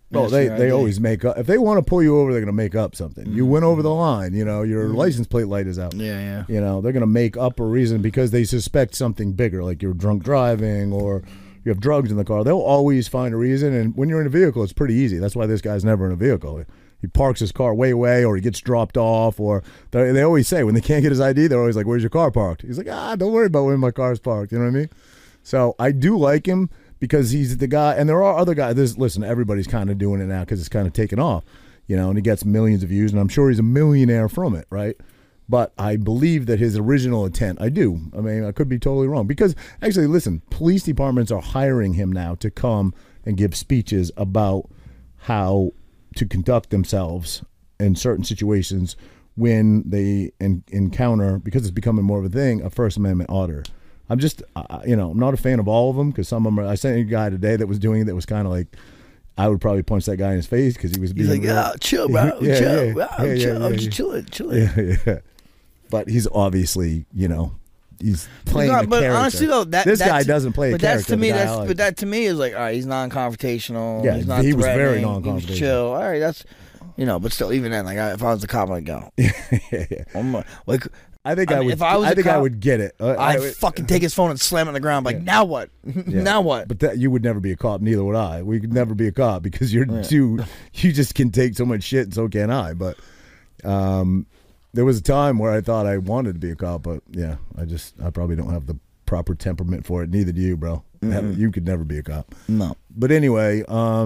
No, they always make up. If they want to pull you over, they're going to make up something. You went over the line. Your license plate light is out. Yeah. They're going to make up a reason because they suspect something bigger, like you're drunk driving or you have drugs in the car. They'll always find a reason. And when you're in a vehicle, it's pretty easy. That's why this guy's never in a vehicle. He parks his car way away, or he gets dropped off, or they always say when they can't get his ID, they're always like, "Where's your car parked?" He's like, "Don't worry about where my car's parked." You know what I mean? So I do like him. Because he's the guy, and there are other guys. Listen, everybody's kind of doing it now because it's kind of taken off, and he gets millions of views, and I'm sure he's a millionaire from it, right? But I believe that his original intent, I do. I mean, I could be totally wrong. Because, actually, listen, police departments are hiring him now to come and give speeches about how to conduct themselves in certain situations when they encounter, because it's becoming more of a thing, a First Amendment order. I'm just, I'm not a fan of all of them because some of them I sent a guy today that was doing it that was kind of like, I would probably punch that guy in his face because he was being chill, bro. Chill. I'm just chilling. Yeah. But he's obviously, he's playing a character. Honestly, though, this guy doesn't play a character. But that to me is like, all right, he's non-confrontational. Yeah, he's not he was threatening, very non-confrontational. He's chill. All right, that's, but still, even then, like, if I was the cop, I'd go. Yeah. I think I would get it. I'd fucking take his phone and slam it on the ground. Like, now what? Now what? But you would never be a cop. Neither would I. We could never be a cop because you just can take so much shit, and so can I. But there was a time where I thought I wanted to be a cop, but yeah, I probably don't have the proper temperament for it. Neither do you, bro. Mm-hmm. You could never be a cop. No. But anyway,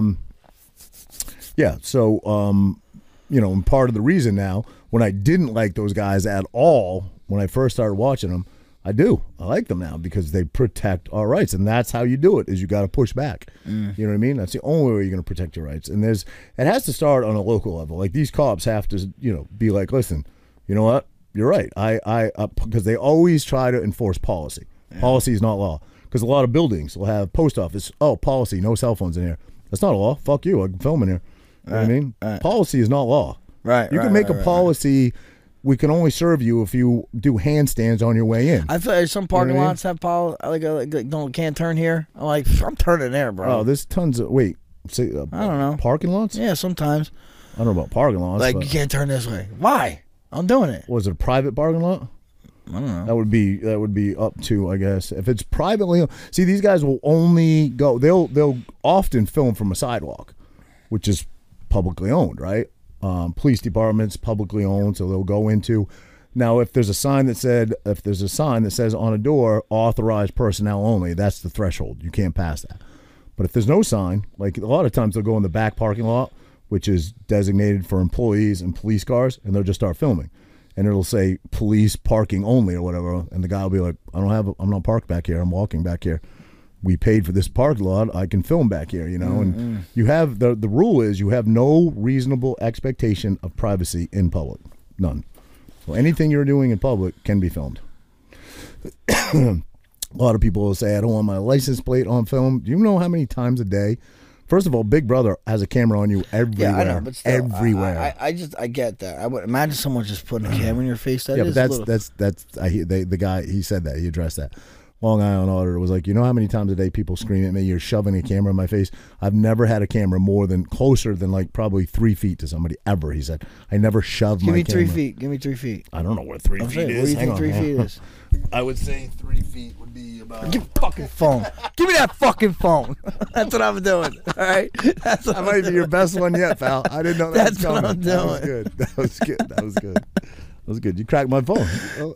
yeah. So, and part of the reason now, when I didn't like those guys at all, when I first started watching them, I like them now because they protect our rights, and that's how you do it. Is you got to push back. You know what I mean? That's the only way you're going to protect your rights. And it has to start on a local level. Like these cops have to, be like, listen, you know what? You're right. Because they always try to enforce policy. Yeah. Policy is not law. Because a lot of buildings will have post office. Oh, policy, no cell phones in here. That's not a law. Fuck you. I can film in here. You know what I mean? Right. Policy is not law. Right. You can make a policy. We can only serve you if you do handstands on your way in. I feel like some parking lots have can't turn here. I'm turning there, bro. Oh, there's tons of I don't know, parking lots. Yeah, sometimes. I don't know about parking lots. Like you can't turn this way. Why? I'm doing it. Was it a private parking lot? I don't know. That would be up to, I guess, if it's privately. See, these guys will only go. They'll often film from a sidewalk, which is publicly owned, right? Police departments publicly owned, so they'll go into. Now, if there's a sign that says on a door, authorized personnel only, that's the threshold. You can't pass that. But if there's no sign, like a lot of times they'll go in the back parking lot, which is designated for employees and police cars, and they'll just start filming. And it'll say police parking only or whatever, and the guy will be like, I'm not parked back here. I'm walking back here. We paid for this parking lot. I can film back here, And you have the rule is you have no reasonable expectation of privacy in public, none. So anything you're doing in public can be filmed. A lot of people will say, I don't want my license plate on film. Do you know how many times a day? First of all, Big Brother has a camera on you everywhere. Yeah, I know, but still, everywhere. I get that. I would imagine someone just putting a camera in your face. But the guy, he said that. He addressed that. Long Island Auditor was like, you know how many times a day people scream at me, you're shoving a camera in my face? I've never had a camera closer than like probably 3 feet to somebody ever, he said. I never shoved my camera. Give me 3 feet. I don't know where 3 feet is. What do you think 3 feet is? I would say 3 feet would be about... Give me the fucking phone. Give me that fucking phone. That's what I'm doing, all right? That might be your best one yet, pal. I didn't know that was coming. That's what I'm doing. That was good. That was good. You cracked my phone.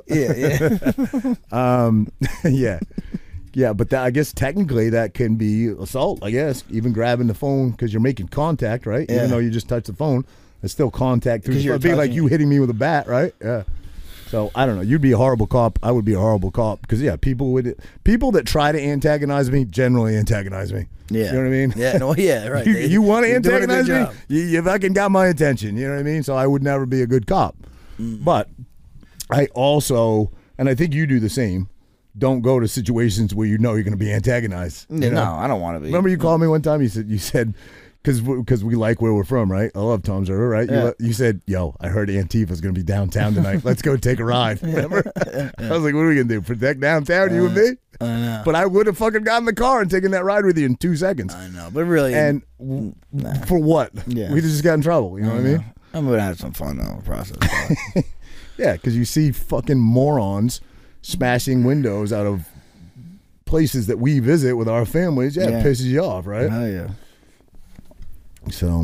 Yeah. Yeah, but I guess technically that can be assault, I guess. Even grabbing the phone because you're making contact, right? Yeah. Even though you just touched the phone, it's still contact through the phone. It'd be like you hitting me with a bat, right? Yeah. So, I don't know. You'd be a horrible cop. I would be a horrible cop. Because, yeah, people that try to antagonize me generally antagonize me. Yeah. You know what I mean? Yeah, no, yeah, right. You want to antagonize me? You fucking got my attention. You know what I mean? So I would never be a good cop. But I also, and I think you do the same, don't go to situations where you know you're going to be antagonized. No, I don't want to be. Remember you called me one time? You said because we like where we're from, right? I love Tom's River, right? Yeah. You said, yo, I heard Antifa's going to be downtown tonight. Let's go take a ride. Remember? I was like, what are we going to do? Protect downtown, you and me? I know. But I would have fucking gotten in the car and taken that ride with you in 2 seconds. I know, but really, And for what? Yeah. We just got in trouble. You know what I mean? I'm gonna have some fun though. In the process. Yeah, because you see fucking morons smashing windows out of places that we visit with our families. Yeah, Yeah. it pisses you off, right? Hell yeah. So,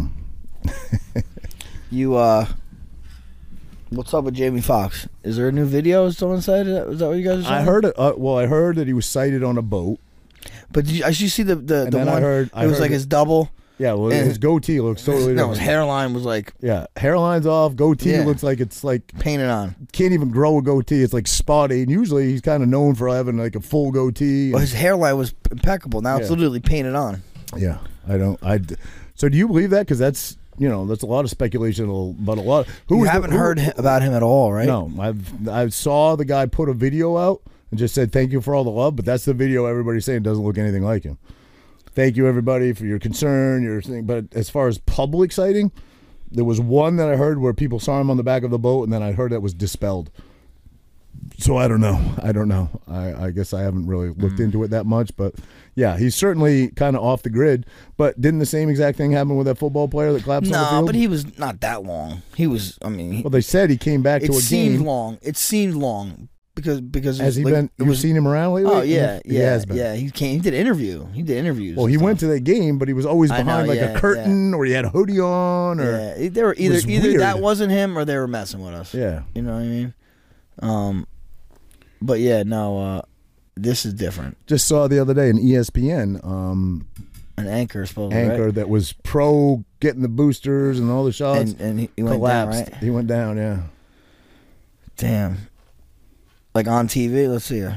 You what's up with Jamie Foxx? Is there a new video? Someone said is that what you guys are saying? I heard it. I heard that he was sighted on a boat. But did you see the then one? I heard it was like his double. Yeah, well, And- his goatee looks totally No, his different. hairline was like Yeah, hairline's off. Goatee Yeah. looks like it's like painted on. can't even grow a goatee. It's like spotty. And usually he's kind of known for having like a full goatee. Well, his hairline was impeccable. Now it's Yeah. literally painted on. Yeah, I don't. So do you believe that? Because that's that's a lot of speculation about a lot. You haven't heard about him at all, right? No, I saw the guy put a video out and just said thank you for all the love, but that's the video everybody's saying doesn't look anything like him. Thank you everybody for your concern, your thing. But as far as public sighting, there was one that I heard where people saw him on the back of the boat, and then I heard that was dispelled. So I don't know. I guess I haven't really looked into it that much, but yeah, he's certainly kind of off the grid. But didn't the same exact thing happen with that football player that collapsed on the No, field? but he was not that long. He was. I mean, Well, they said he came back it to a seemed game. long. It seemed long because Has he like, been? It You've was. seen him around lately? Oh yeah, he yeah, has been. yeah. He came. He did interviews. Well, he went to that game, but he was always I know, behind like yeah, a curtain, or he had a hoodie on, or Yeah, they were either was that weird. wasn't him or they were messing with us. yeah. You know what I mean? But yeah, no. This is different. Just saw the other day an ESPN An anchor, supposedly, anchor right? that was pro getting the boosters and all the shots. And he went collapsed. down, right? He went down. Yeah. Damn. Like on TV. Let's see.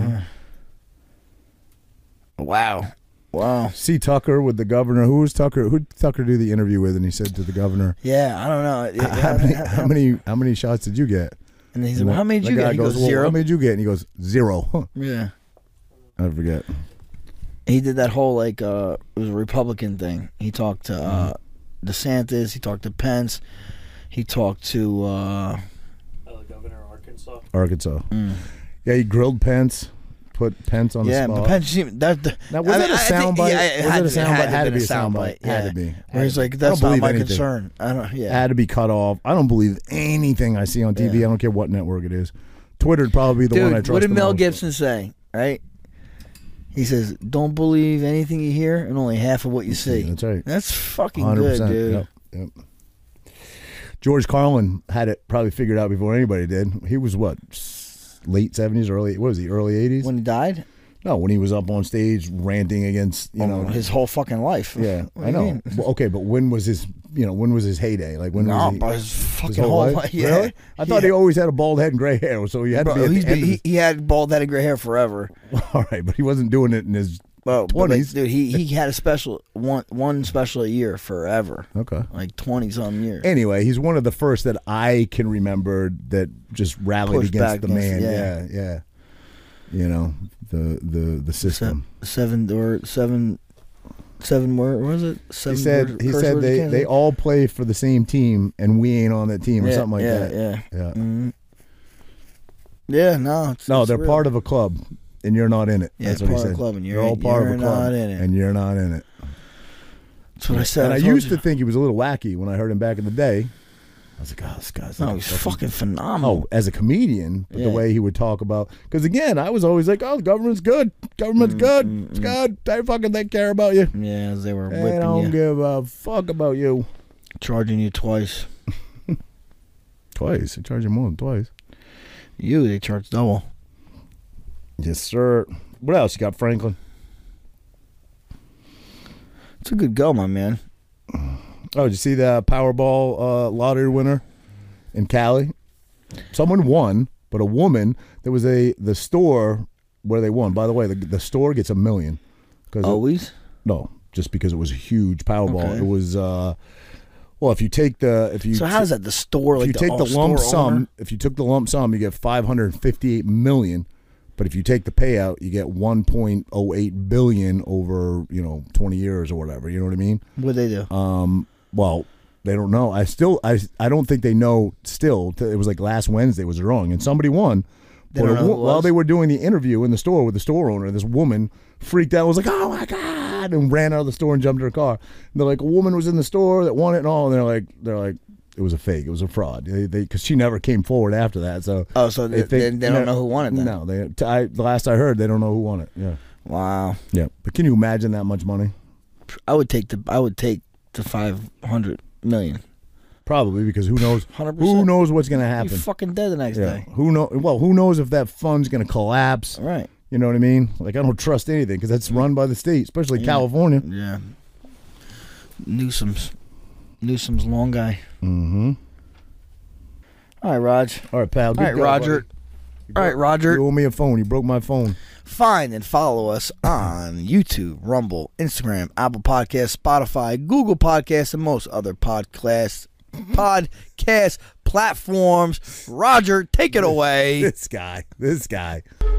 Wow. See Tucker with the governor. Who was Tucker? Who did Tucker do the interview with? And he said to the governor, Yeah, I don't know. How many shots did you get? And he said, well, how many did The you guy get? He goes, "Well, 0. How many did you get? And he goes, 0. Huh. Yeah. I forget. He did that whole, like, it was a Republican thing. He talked to DeSantis. He talked to Pence. He talked to... The governor of Arkansas. Arkansas. Yeah, he grilled Pence. Put Pence on the yeah, spot. but Pence... Now, was it a soundbite? Was it a soundbite? Had to be a soundbite. Had to be. Where he's like, I that's don't not believe my anything. concern. I don't... Yeah. Had to be cut off. I don't believe anything I see on TV. Yeah. I don't care what network it is. Twitter'd probably be the one I Dude, trust what did the Mel most. Gibson say, right? He says, don't believe anything you hear and only half of what you see. That's right. That's fucking 100%. good, dude. Yep. George Carlin had it probably figured out before anybody did. He was what, late 70s, early 80s? When he died? No, when he was up on stage ranting against, his whole fucking life. Yeah, What I do you know. mean? Well, okay, but when was his heyday? Like when No, was he? but his fucking whole whole life? life. Yeah. Really? I thought he always had a bald head and gray hair, so he had to be Bro, at the end of his... he had bald head and gray hair forever. All right, but he wasn't doing it in his Well, but, like, 20s. dude, he had a special one special a year forever. Okay. Like 20-some years. Anyway, he's one of the first that I can remember that just rallied Pushed against back the against- man. Yeah. You know, the system. Seven word, what was it? He said they all play for the same team and we ain't on that team or something like that. Yeah. Yeah. Mm-hmm. Yeah, no. No, it's they're real. part of a club and you're not in it. Yeah, That's what he part of said. a club and They're all part of a club not in it. and you're not in it. That's what I said. And I told used you. to think he was a little wacky when I heard him back in the day. I was like, oh, this guy's No, like he's a fucking phenomenal. Oh, as a comedian, but the Yeah. way he would talk about, because again, I was always like, "Oh, the government's good. Government's good. It's good. They fucking they care about you. Yeah, they were They whipping don't you, give a fuck about you." charging you twice. Twice, they charge you more than twice. They charge double. Yes, sir. What else you got, Franklin? It's a good go, my man. Oh, did you see the Powerball lottery winner in Cali? Someone won, but a woman. There was the store where they won. By the way, the store gets $1 million. Always? No, just because it was a huge Powerball. Okay. It was well, if you take the So how is that? The store, if like you take the store lump sum, owner? if you took the lump sum, you get $558 million. But if you take the payout, you get 1.08 billion over 20 years or whatever. You know what I mean? What'd they do? Well, they don't know. I don't think they know. Still, it was like last Wednesday was wrong, and somebody won. They don't know who it While was? they were doing the interview in the store with the store owner, this woman freaked out. Was like, "Oh my god!" and ran out of the store and jumped in her car. And they're like, "A woman was in the store that won it and all." And they're like, it was a fake. It was a fraud. Because she never came forward after that. So they don't know who won it then? No, the last I heard, they don't know who won it. Yeah. Wow. Yeah, but can you imagine that much money? I would take the 500 million. Probably, because who knows? 100%. Who knows what's going to You're happen? fucking dead the next day. Who knows if that fund's going to collapse? Right. You know what I mean? Like, I don't trust anything because that's run by the state, especially California. Yeah. Newsom's long guy. Mm-hmm. All right, Raj. All right, pal. All right, Roger. All right, Roger. You owe me a phone. You broke my phone. Find and follow us on YouTube, Rumble, Instagram, Apple Podcasts, Spotify, Google Podcasts, and most other podcast platforms. Roger, take it away. This guy.